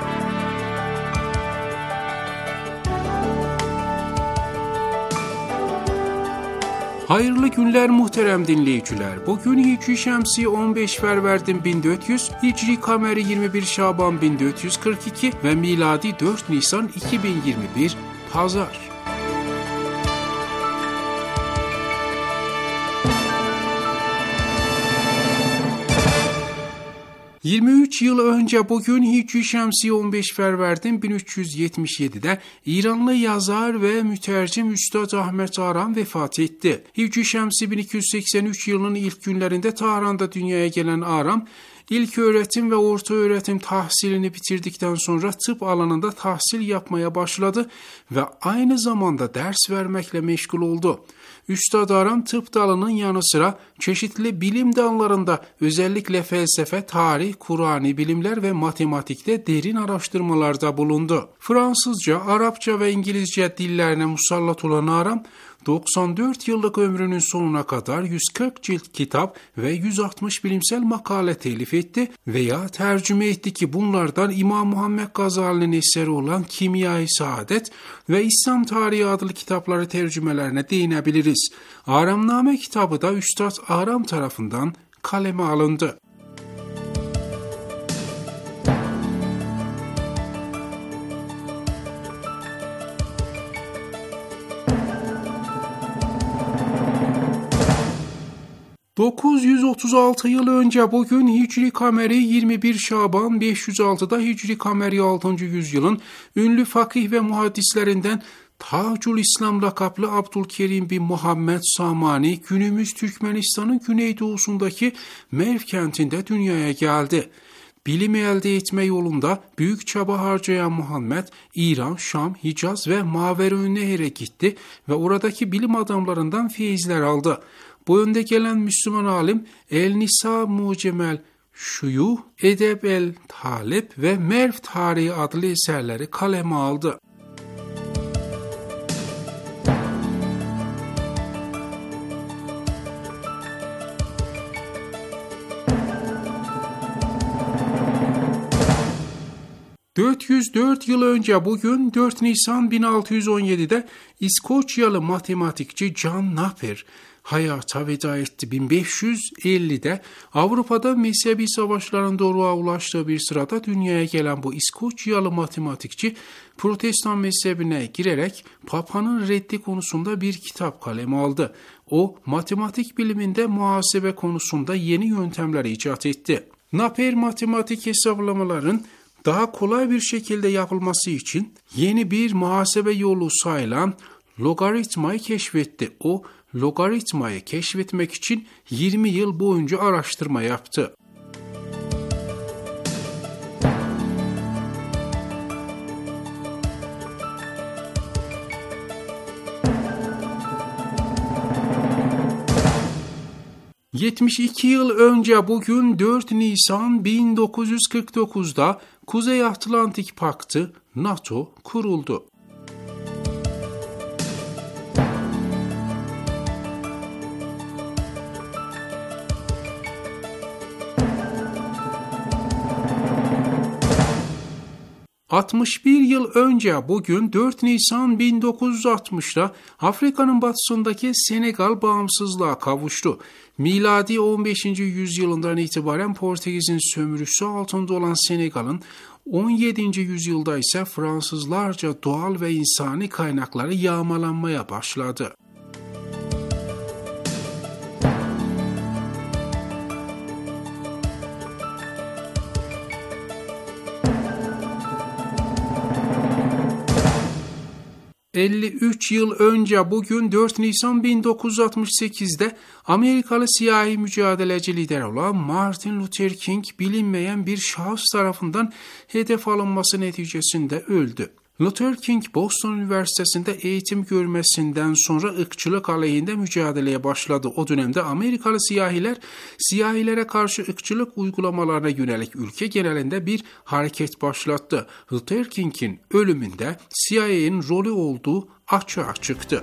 Hayırlı günler muhterem dinleyiciler. Bugün Hicri Şemsi 15 Ferverdin 1400, Hicri Kameri 21 Şaban 1442 ve miladi 4 Nisan 2021 Pazar. 23 yıl önce bugün Hicri Şemsi 15 Ferverdin 1377'de İranlı yazar ve mütercim Üstad Ahmet Aram vefat etti. Hicri Şemsi 1283 yılının ilk günlerinde Tahran'da dünyaya gelen Aram, İlk öğretim ve orta öğretim tahsilini bitirdikten sonra tıp alanında tahsil yapmaya başladı ve aynı zamanda ders vermekle meşgul oldu. Üstad Aram tıp dalının yanı sıra çeşitli bilim dallarında özellikle felsefe, tarih, Kur'ani bilimler ve matematikte derin araştırmalarda bulundu. Fransızca, Arapça ve İngilizce dillerine musallat olan Aram, 94 yıllık ömrünün sonuna kadar 140 cilt kitap ve 160 bilimsel makale telif etti veya tercüme etti ki bunlardan İmam Muhammed Gazali'nin eseri olan Kimya-i Saadet ve İslam Tarihi adlı kitapları tercümelerine değinebiliriz. Aramname kitabı da Üstad Aram tarafından kaleme alındı. 936 yıl önce bugün Hicri Kameri 21 Şaban 506'da Hicri Kameri 6. yüzyılın ünlü fakih ve muhaddislerinden Tacül İslam lakaplı Abdülkerim bin Muhammed Samani günümüz Türkmenistan'ın güneydoğusundaki Merv kentinde dünyaya geldi. Bilimi elde etme yolunda büyük çaba harcayan Muhammed, İran, Şam, Hicaz ve Maverünnehir'e gitti ve oradaki bilim adamlarından feyizler aldı. Bu önde gelen Müslüman alim El-Nisa Mucemel Şuyuh, Edeb el-Talep ve Merv Tarihi adlı eserleri kaleme aldı. ...404 yıl önce bugün 4 Nisan 1617'de İskoçyalı matematikçi John Napier hayata veda etti. 1550'de Avrupa'da mezhebi savaşların doruğa ulaştığı bir sırada dünyaya gelen bu İskoçyalı matematikçi Protestan mezhebine girerek Papa'nın reddi konusunda bir kitap kaleme aldı. O matematik biliminde muhasebe konusunda yeni yöntemler icat etti. Napier matematik hesaplamaların daha kolay bir şekilde yapılması için yeni bir muhasebe yolu sayılan logaritmayı keşfetti. O logaritmayı keşfetmek için 20 yıl boyunca araştırma yaptı. ...72 yıl önce bugün 4 Nisan 1949'da Kuzey Atlantik Paktı NATO kuruldu. ...61 yıl önce bugün 4 Nisan 1960'da Afrika'nın batısındaki Senegal bağımsızlığa kavuştu. Miladi 15. yüzyılından itibaren Portekiz'in sömürüsü altında olan Senegal'ın 17. yüzyılda ise Fransızlarca doğal ve insani kaynakları yağmalanmaya başladı. ...53 yıl önce bugün 4 Nisan 1968'de Amerikalı siyahi mücadeleci lider olan Martin Luther King bilinmeyen bir şahıs tarafından hedef alınması neticesinde öldü. Luther King, Boston Üniversitesi'nde eğitim görmesinden sonra ırkçılık aleyhinde mücadeleye başladı. O dönemde Amerikalı siyahiler, siyahilere karşı ırkçılık uygulamalarına yönelik ülke genelinde bir hareket başlattı. Luther King'in ölümünde CIA'nin rolü olduğu açığa çıktı.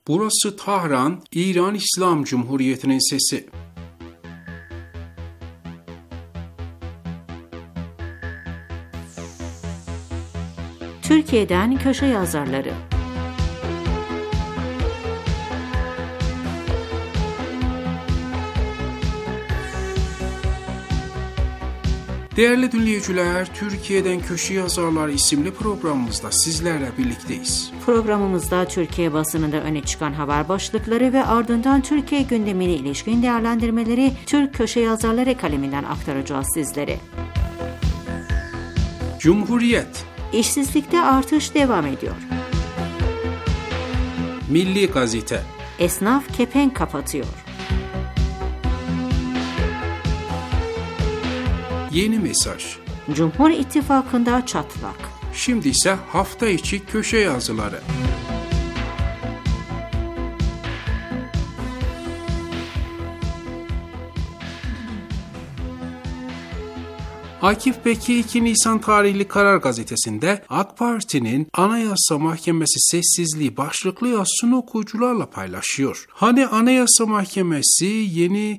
Burası Tahran, İran İslam Cumhuriyeti'nin sesi. Türkiye'den köşe yazarları. Değerli dinleyiciler, Türkiye'den Köşe Yazarlar isimli programımızda sizlerle birlikteyiz. Programımızda Türkiye basınında öne çıkan haber başlıkları ve ardından Türkiye gündemine ilişkin değerlendirmeleri Türk Köşe Yazarları kaleminden aktaracağız sizlere. Cumhuriyet. İşsizlikte artış devam ediyor. Milli Gazete. Esnaf kepenk kapatıyor. Yeni mesaj. Cumhur İttifakı'nda çatlak. Şimdi ise hafta içi köşe yazıları. Akif Beki 2 Nisan tarihli Karar Gazetesi'nde AK Parti'nin Anayasa Mahkemesi sessizliği başlıklı yazısını okuyucularla paylaşıyor. Hani Anayasa Mahkemesi yeni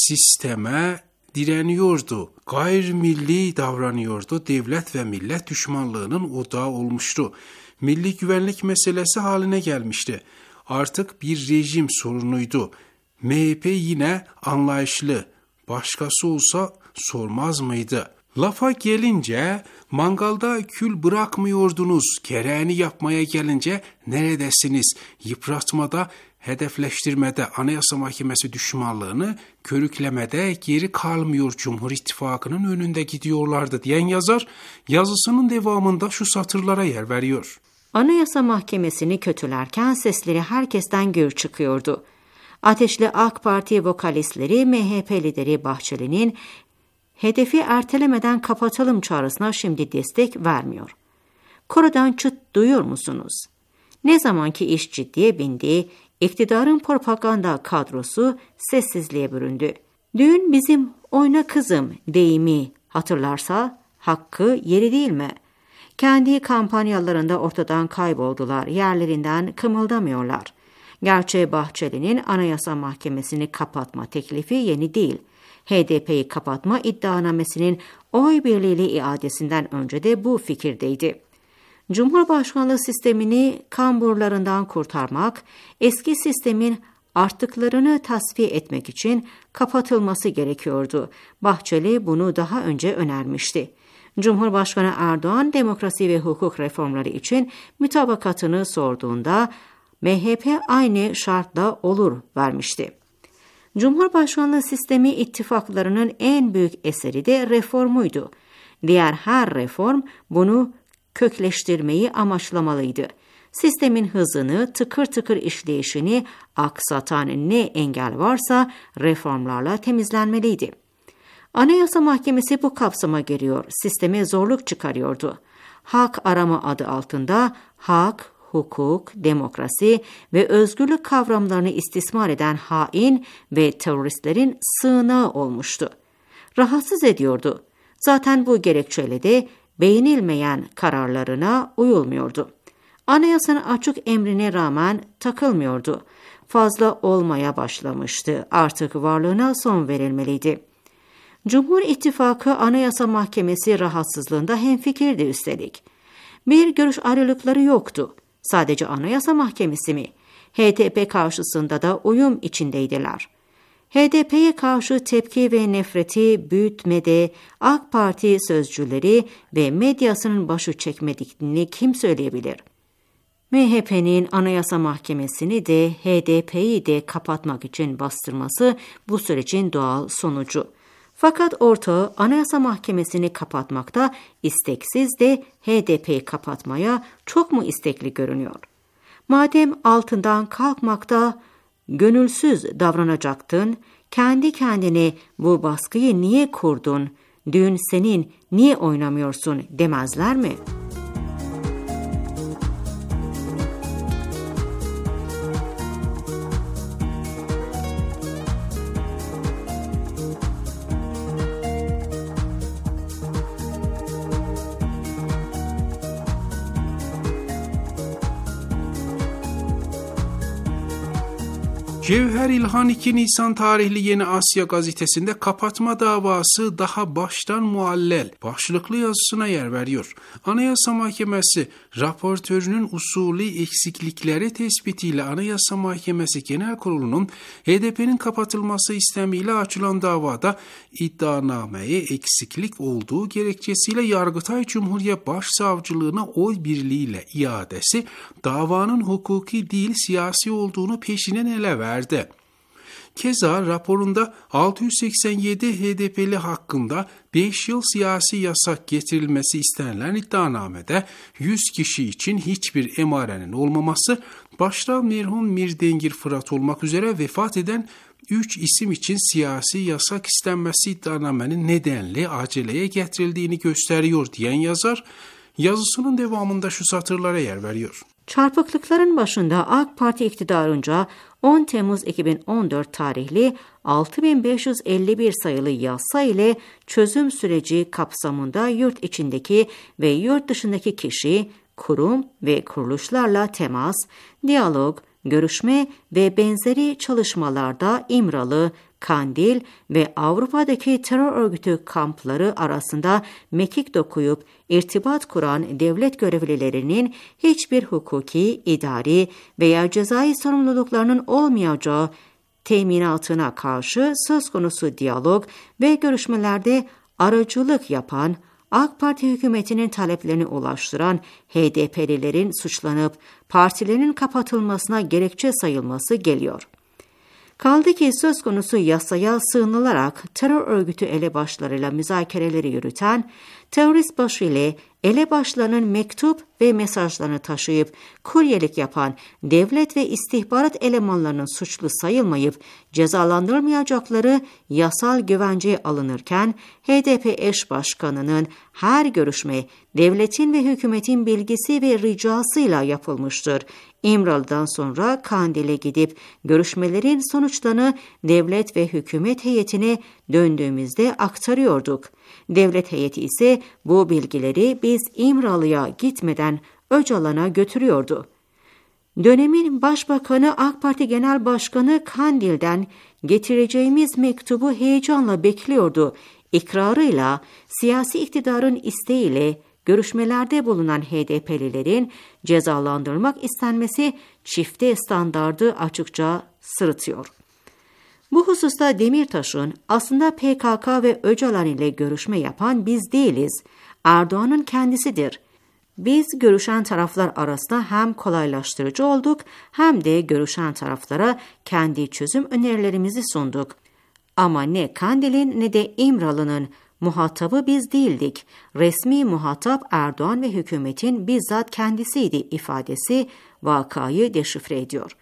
sisteme direniyordu, gayrimilli davranıyordu, devlet ve millet düşmanlığının odağı olmuştu. Milli güvenlik meselesi haline gelmişti. Artık bir rejim sorunuydu. MHP yine anlayışlı, başkası olsa sormaz mıydı? Lafa gelince mangalda kül bırakmıyordunuz, gereğini yapmaya gelince neredesiniz? Yıpratmada, hedefleştirmede Anayasa Mahkemesi düşmanlığını körüklemede geri kalmıyor, Cumhur İttifakı'nın önünde gidiyorlardı diyen yazar yazısının devamında şu satırlara yer veriyor. Anayasa Mahkemesi'ni kötülerken sesleri herkesten gür çıkıyordu. Ateşli AK Parti vokalistleri MHP lideri Bahçeli'nin hedefi ertelemeden kapatalım çağrısına şimdi destek vermiyor. Korodan çıt duyuyor musunuz? Ne zamanki iş ciddiye bindi, iktidarın propaganda kadrosu sessizliğe büründü. Düğün bizim oyna kızım deyimi hatırlarsa hakkı yeri değil mi? Kendi kampanyalarında ortadan kayboldular, yerlerinden kımıldamıyorlar. Gerçi Bahçeli'nin Anayasa Mahkemesi'ni kapatma teklifi yeni değil. HDP'yi kapatma iddianamesinin oy birliğiyle iadesinden önce de bu fikirdeydi. Cumhurbaşkanlığı sistemini kamburlarından kurtarmak, eski sistemin arttıklarını tasfiye etmek için kapatılması gerekiyordu. Bahçeli bunu daha önce önermişti. Cumhurbaşkanı Erdoğan demokrasi ve hukuk reformları için mütabakatını sorduğunda MHP aynı şartla olur vermişti. Cumhurbaşkanlığı sistemi ittifaklarının en büyük eseri de reformuydu. Diğer her reform bunu kökleştirmeyi amaçlamalıydı. Sistemin hızını, tıkır tıkır işleyişini aksatan ne engel varsa reformlarla temizlenmeliydi. Anayasa Mahkemesi bu kapsama giriyor, sisteme zorluk çıkarıyordu. Hak arama adı altında hak, hukuk, demokrasi ve özgürlük kavramlarını istismar eden hain ve teröristlerin sığınağı olmuştu. Rahatsız ediyordu. Zaten bu gerekçeyle de beğenilmeyen kararlarına uyulmuyordu. Anayasanın açık emrine rağmen takılmıyordu. Fazla olmaya başlamıştı. Artık varlığına son verilmeliydi. Cumhur İttifakı Anayasa Mahkemesi rahatsızlığında hemfikirdi üstelik. Bir görüş ayrılıkları yoktu. Sadece Anayasa Mahkemesi mi? HDP karşısında da uyum içindeydiler. HDP'ye karşı tepki ve nefreti büyütmede AK Parti sözcüleri ve medyasının başı çekmediklerini kim söyleyebilir? MHP'nin Anayasa Mahkemesi'ni de HDP'yi de kapatmak için bastırması bu sürecin doğal sonucu. Fakat ortağı Anayasa Mahkemesi'ni kapatmakta isteksiz de HDP'yi kapatmaya çok mu istekli görünüyor? Madem altından kalkmakta gönülsüz davranacaktın, kendi kendine bu baskıyı niye kurdun, düğün senin, niye oynamıyorsun demezler mi? Cevher İlhan 2 Nisan tarihli Yeni Asya gazetesinde kapatma davası daha baştan muallel başlıklı yazısına yer veriyor. Anayasa Mahkemesi raportörünün usulü eksiklikleri tespitiyle Anayasa Mahkemesi Genel Kurulu'nun HDP'nin kapatılması istemiyle açılan davada iddianameye eksiklik olduğu gerekçesiyle Yargıtay Cumhuriyet Başsavcılığına oy birliğiyle iadesi davanın hukuki değil siyasi olduğunu peşinen ele verdi. Keza raporunda 687 HDP'li hakkında 5 yıl siyasi yasak getirilmesi istenilen iddianamede 100 kişi için hiçbir emarenin olmaması, başta merhum Mirdengir Fırat olmak üzere vefat eden 3 isim için siyasi yasak istenmesi iddianamenin nedenli aceleye getirildiğini gösteriyor diyen yazar, yazısının devamında şu satırlara yer veriyor. Çarpıklıkların başında AK Parti iktidarınca 10 Temmuz 2014 tarihli 6551 sayılı yasa ile çözüm süreci kapsamında yurt içindeki ve yurt dışındaki kişi, kurum ve kuruluşlarla temas, diyalog, görüşme ve benzeri çalışmalarda İmralı, Kandil ve Avrupa'daki terör örgütü kampları arasında mekik dokuyup irtibat kuran devlet görevlilerinin hiçbir hukuki, idari veya cezai sorumluluklarının olmayacağı teminatına karşı söz konusu diyalog ve görüşmelerde aracılık yapan, AK Parti hükümetinin taleplerini ulaştıran HDP'lilerin suçlanıp partilerinin kapatılmasına gerekçe sayılması geliyor. Kaldı ki söz konusu yasaya sığınılarak terör örgütü elebaşlarıyla müzakereleri yürüten, terörist başı ile elebaşlarının mektup ve mesajlarını taşıyıp kuryelik yapan devlet ve istihbarat elemanlarının suçlu sayılmayıp cezalandırılmayacakları yasal güvenceye alınırken, HDP eş başkanının her görüşme devletin ve hükümetin bilgisi ve ricasıyla yapılmıştır. İmralı'dan sonra Kandil'e gidip görüşmelerin sonuçlarını devlet ve hükümet heyetine döndüğümüzde aktarıyorduk. Devlet heyeti ise bu bilgileri biz İmralı'ya gitmeden Öcalan'a götürüyordu. Dönemin Başbakanı AK Parti Genel Başkanı Kandil'den getireceğimiz mektubu heyecanla bekliyordu. İkrarıyla, siyasi iktidarın isteğiyle görüşmelerde bulunan HDP'lilerin cezalandırmak istenmesi çifte standardı açıkça sırıtıyor. Bu hususta Demirtaş'ın aslında PKK ve Öcalan ile görüşme yapan biz değiliz, Erdoğan'ın kendisidir. Biz görüşen taraflar arasında hem kolaylaştırıcı olduk hem de görüşen taraflara kendi çözüm önerilerimizi sunduk. Ama ne Kandil'in ne de İmralı'nın muhatabı biz değildik. Resmi muhatap Erdoğan ve hükümetin bizzat kendisiydi ifadesi vakayı deşifre ediyor.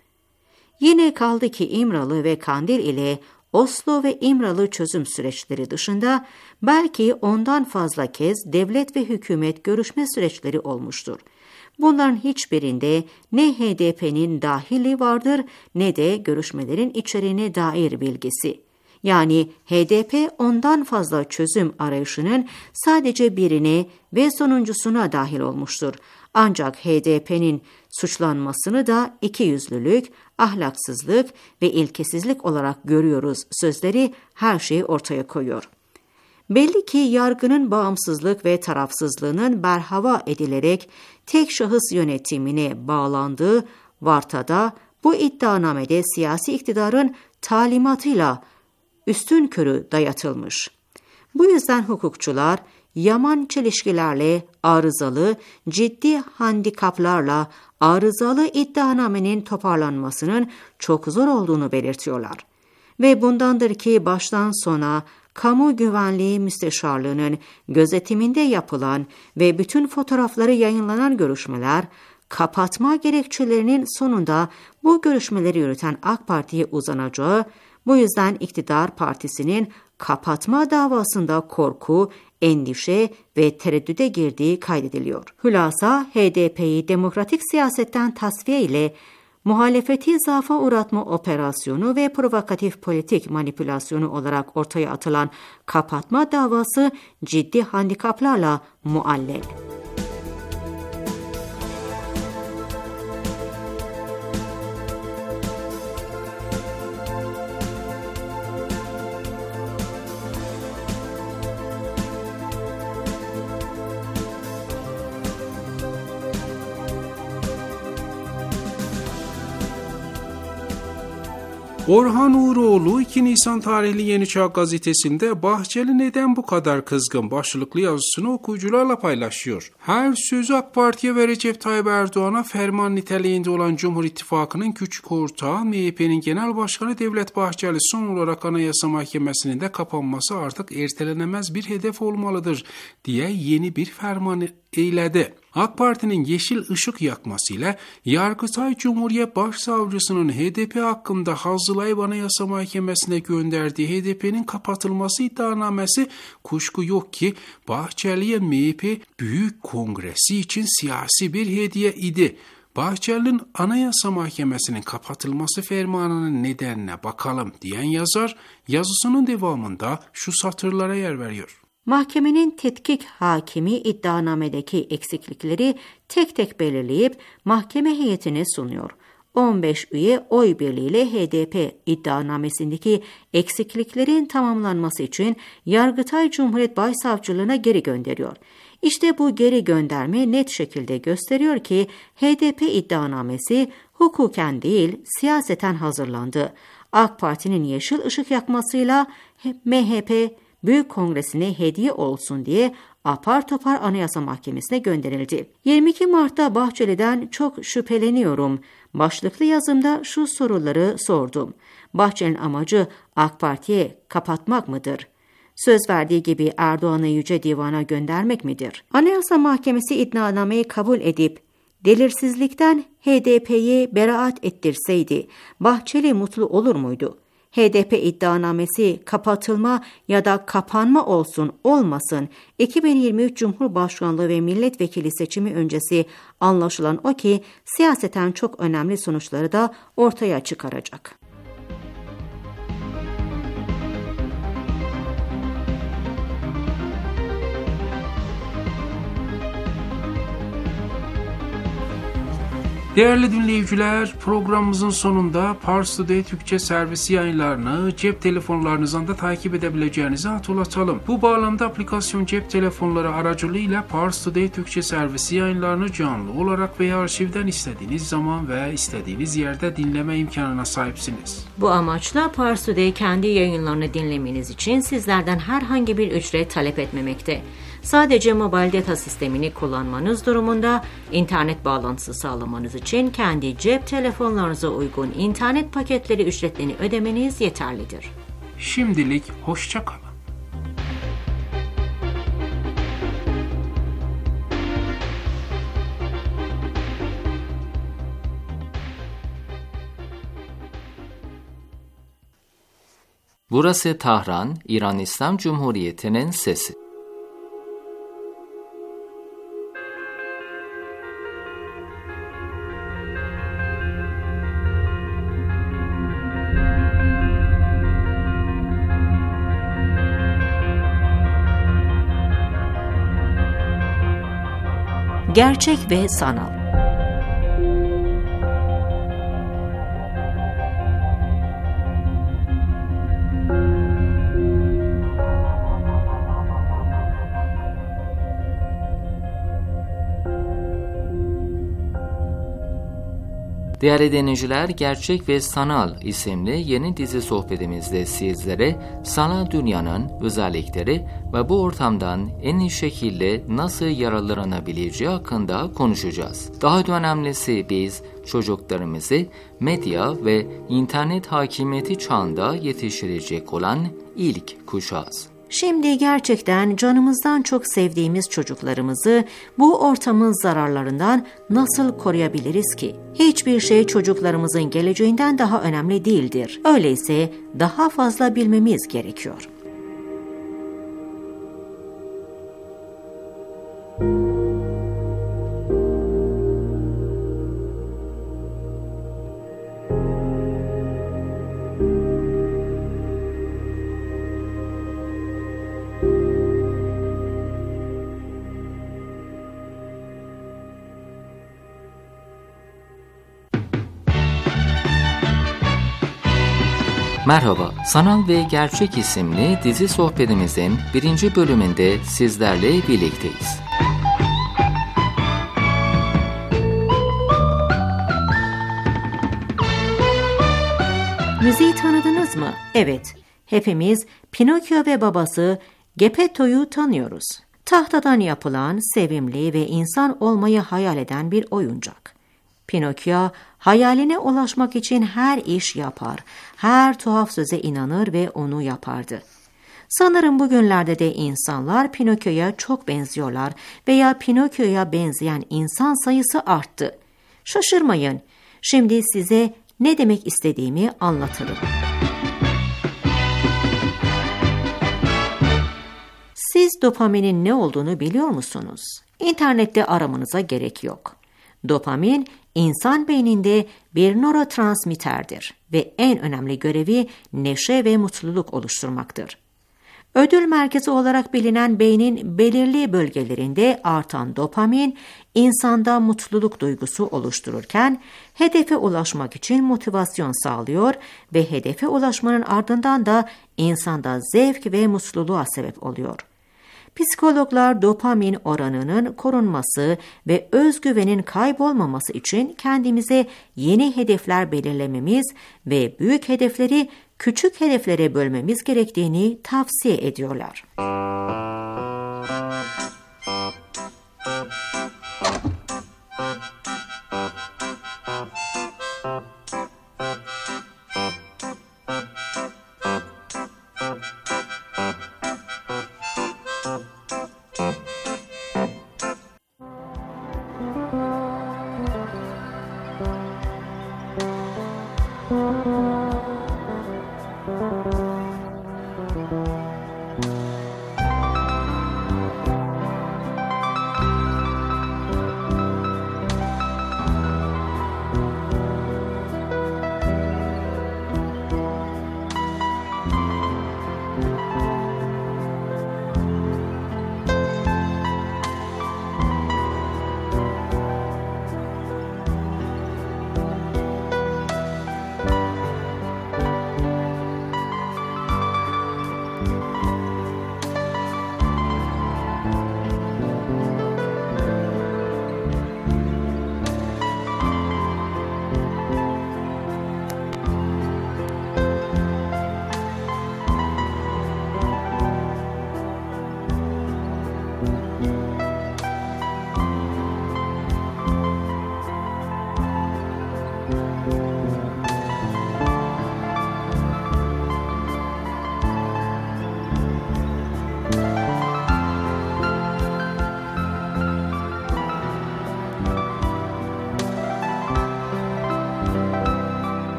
Yine kaldı ki İmralı ve Kandil ile Oslo ve İmralı çözüm süreçleri dışında belki ondan fazla kez devlet ve hükümet görüşme süreçleri olmuştur. Bunların hiçbirinde ne HDP'nin dahili vardır ne de görüşmelerin içeriğine dair bilgisi. Yani HDP ondan fazla çözüm arayışının sadece birine ve sonuncusuna dahil olmuştur. Ancak HDP'nin suçlanmasını da ikiyüzlülük, ahlaksızlık ve ilkesizlik olarak görüyoruz sözleri her şeyi ortaya koyuyor. Belli ki yargının bağımsızlık ve tarafsızlığının berhava edilerek tek şahıs yönetimine bağlandığı vartada bu iddianamede siyasi iktidarın talimatıyla üstünkörü dayatılmış. Bu yüzden hukukçular yaman çelişkilerle arızalı, ciddi handikaplarla arızalı iddianamenin toparlanmasının çok zor olduğunu belirtiyorlar. Ve bundandır ki baştan sona Kamu Güvenliği Müsteşarlığı'nın gözetiminde yapılan ve bütün fotoğrafları yayınlanan görüşmeler, kapatma gerekçelerinin sonunda bu görüşmeleri yürüten AK Parti'ye uzanacağı, bu yüzden iktidar partisinin kapatma davasında korku, endişe ve tereddüde girdiği kaydediliyor. Hülasa HDP'yi demokratik siyasetten tasfiye ile muhalefeti zaafa uğratma operasyonu ve provokatif politik manipülasyonu olarak ortaya atılan kapatma davası ciddi handikaplarla muallel. Orhan Uğuroğlu 2 Nisan tarihli Yeni Çağ gazetesinde Bahçeli neden bu kadar kızgın başlıklı yazısını okuyucularla paylaşıyor. Her sözü AK Parti'ye ve Recep Tayyip Erdoğan'a ferman niteliğinde olan Cumhur İttifakı'nın küçük ortağı MHP'nin Genel Başkanı Devlet Bahçeli son olarak Anayasa Mahkemesi'nin de kapanması artık ertelenemez bir hedef olmalıdır diye yeni bir ferman eyledi. AK Parti'nin yeşil ışık yakmasıyla Yargıtay Cumhuriyet Başsavcısının HDP hakkında hazırlayıp Anayasa Mahkemesi'ne gönderdiği HDP'nin kapatılması iddianamesi kuşku yok ki Bahçeli'ye MHP Büyük Kongresi için siyasi bir hediye idi. Bahçeli'nin Anayasa Mahkemesi'nin kapatılması fermanının nedenine bakalım diyen yazar yazısının devamında şu satırlara yer veriyor. Mahkemenin tetkik hakimi iddianamedeki eksiklikleri tek tek belirleyip mahkeme heyetine sunuyor. 15 üye oy birliğiyle HDP iddianamesindeki eksikliklerin tamamlanması için Yargıtay Cumhuriyet Başsavcılığına geri gönderiyor. İşte bu geri gönderme net şekilde gösteriyor ki HDP iddianamesi hukuken değil siyaseten hazırlandı. AK Parti'nin yeşil ışık yakmasıyla MHP Büyük Kongresi'ne hediye olsun diye apar topar Anayasa Mahkemesi'ne gönderildi. 22 Mart'ta Bahçeli'den çok şüpheleniyorum başlıklı yazımda şu soruları sordum. Bahçeli'nin amacı AK Parti'ye kapatmak mıdır? Söz verdiği gibi Erdoğan'ı Yüce Divan'a göndermek midir? Anayasa Mahkemesi iddianameyi kabul edip delirsizlikten HDP'yi beraat ettirseydi Bahçeli mutlu olur muydu? HDP iddianamesi kapatılma ya da kapanma olsun olmasın 2023 Cumhurbaşkanlığı ve milletvekili seçimi öncesi anlaşılan o ki siyaseten çok önemli sonuçları da ortaya çıkaracak. Değerli dinleyiciler, programımızın sonunda Pars Today Türkçe servisi yayınlarını cep telefonlarınızdan da takip edebileceğinizi hatırlatalım. Bu bağlamda aplikasyon cep telefonları aracılığıyla Pars Today Türkçe servisi yayınlarını canlı olarak veya arşivden istediğiniz zaman ve istediğiniz yerde dinleme imkanına sahipsiniz. Bu amaçla Pars Today kendi yayınlarını dinlemeniz için sizlerden herhangi bir ücret talep etmemekte. Sadece mobil data sistemini kullanmanız durumunda internet bağlantısı sağlamanız için kendi cep telefonlarınıza uygun internet paketleri ücretlerini ödemeniz yeterlidir. Şimdilik hoşça kalın. Burası Tahran, İran İslam Cumhuriyeti'nin sesi. Gerçek ve sanal. Değerli dinleyiciler, Gerçek ve Sanal isimli yeni dizi sohbetimizde sizlere sanal dünyanın özellikleri ve bu ortamdan en iyi şekilde nasıl yararlanabileceği hakkında konuşacağız. Daha da önemlisi biz çocuklarımızı medya ve internet hakimiyeti çağında yetiştirecek olan ilk kuşağız. Şimdi gerçekten canımızdan çok sevdiğimiz çocuklarımızı bu ortamın zararlarından nasıl koruyabiliriz ki? Hiçbir şey çocuklarımızın geleceğinden daha önemli değildir. Öyleyse daha fazla bilmemiz gerekiyor. Merhaba, Sanal ve Gerçek isimli dizi sohbetimizin 1. bölümünde sizlerle birlikteyiz. Müziği tanıdınız mı? Evet, hepimiz Pinokyo ve babası Geppetto'yu tanıyoruz. Tahtadan yapılan, sevimli ve insan olmayı hayal eden bir oyuncak. Pinokyo, hayaline ulaşmak için her iş yapar, her tuhaf söze inanır ve onu yapardı. Sanırım bugünlerde de insanlar Pinokyo'ya çok benziyorlar veya Pinokyo'ya benzeyen insan sayısı arttı. Şaşırmayın, şimdi size ne demek istediğimi anlatırım. Siz dopaminin ne olduğunu biliyor musunuz? İnternette aramanıza gerek yok. Dopamin, insan beyninde bir nörotransmitterdir ve en önemli görevi neşe ve mutluluk oluşturmaktır. Ödül merkezi olarak bilinen beynin belirli bölgelerinde artan dopamin, insanda mutluluk duygusu oluştururken, hedefe ulaşmak için motivasyon sağlıyor ve hedefe ulaşmanın ardından da insanda zevk ve mutluluğa sebep oluyor. Psikologlar dopamin oranının korunması ve özgüvenin kaybolmaması için kendimize yeni hedefler belirlememiz ve büyük hedefleri küçük hedeflere bölmemiz gerektiğini tavsiye ediyorlar.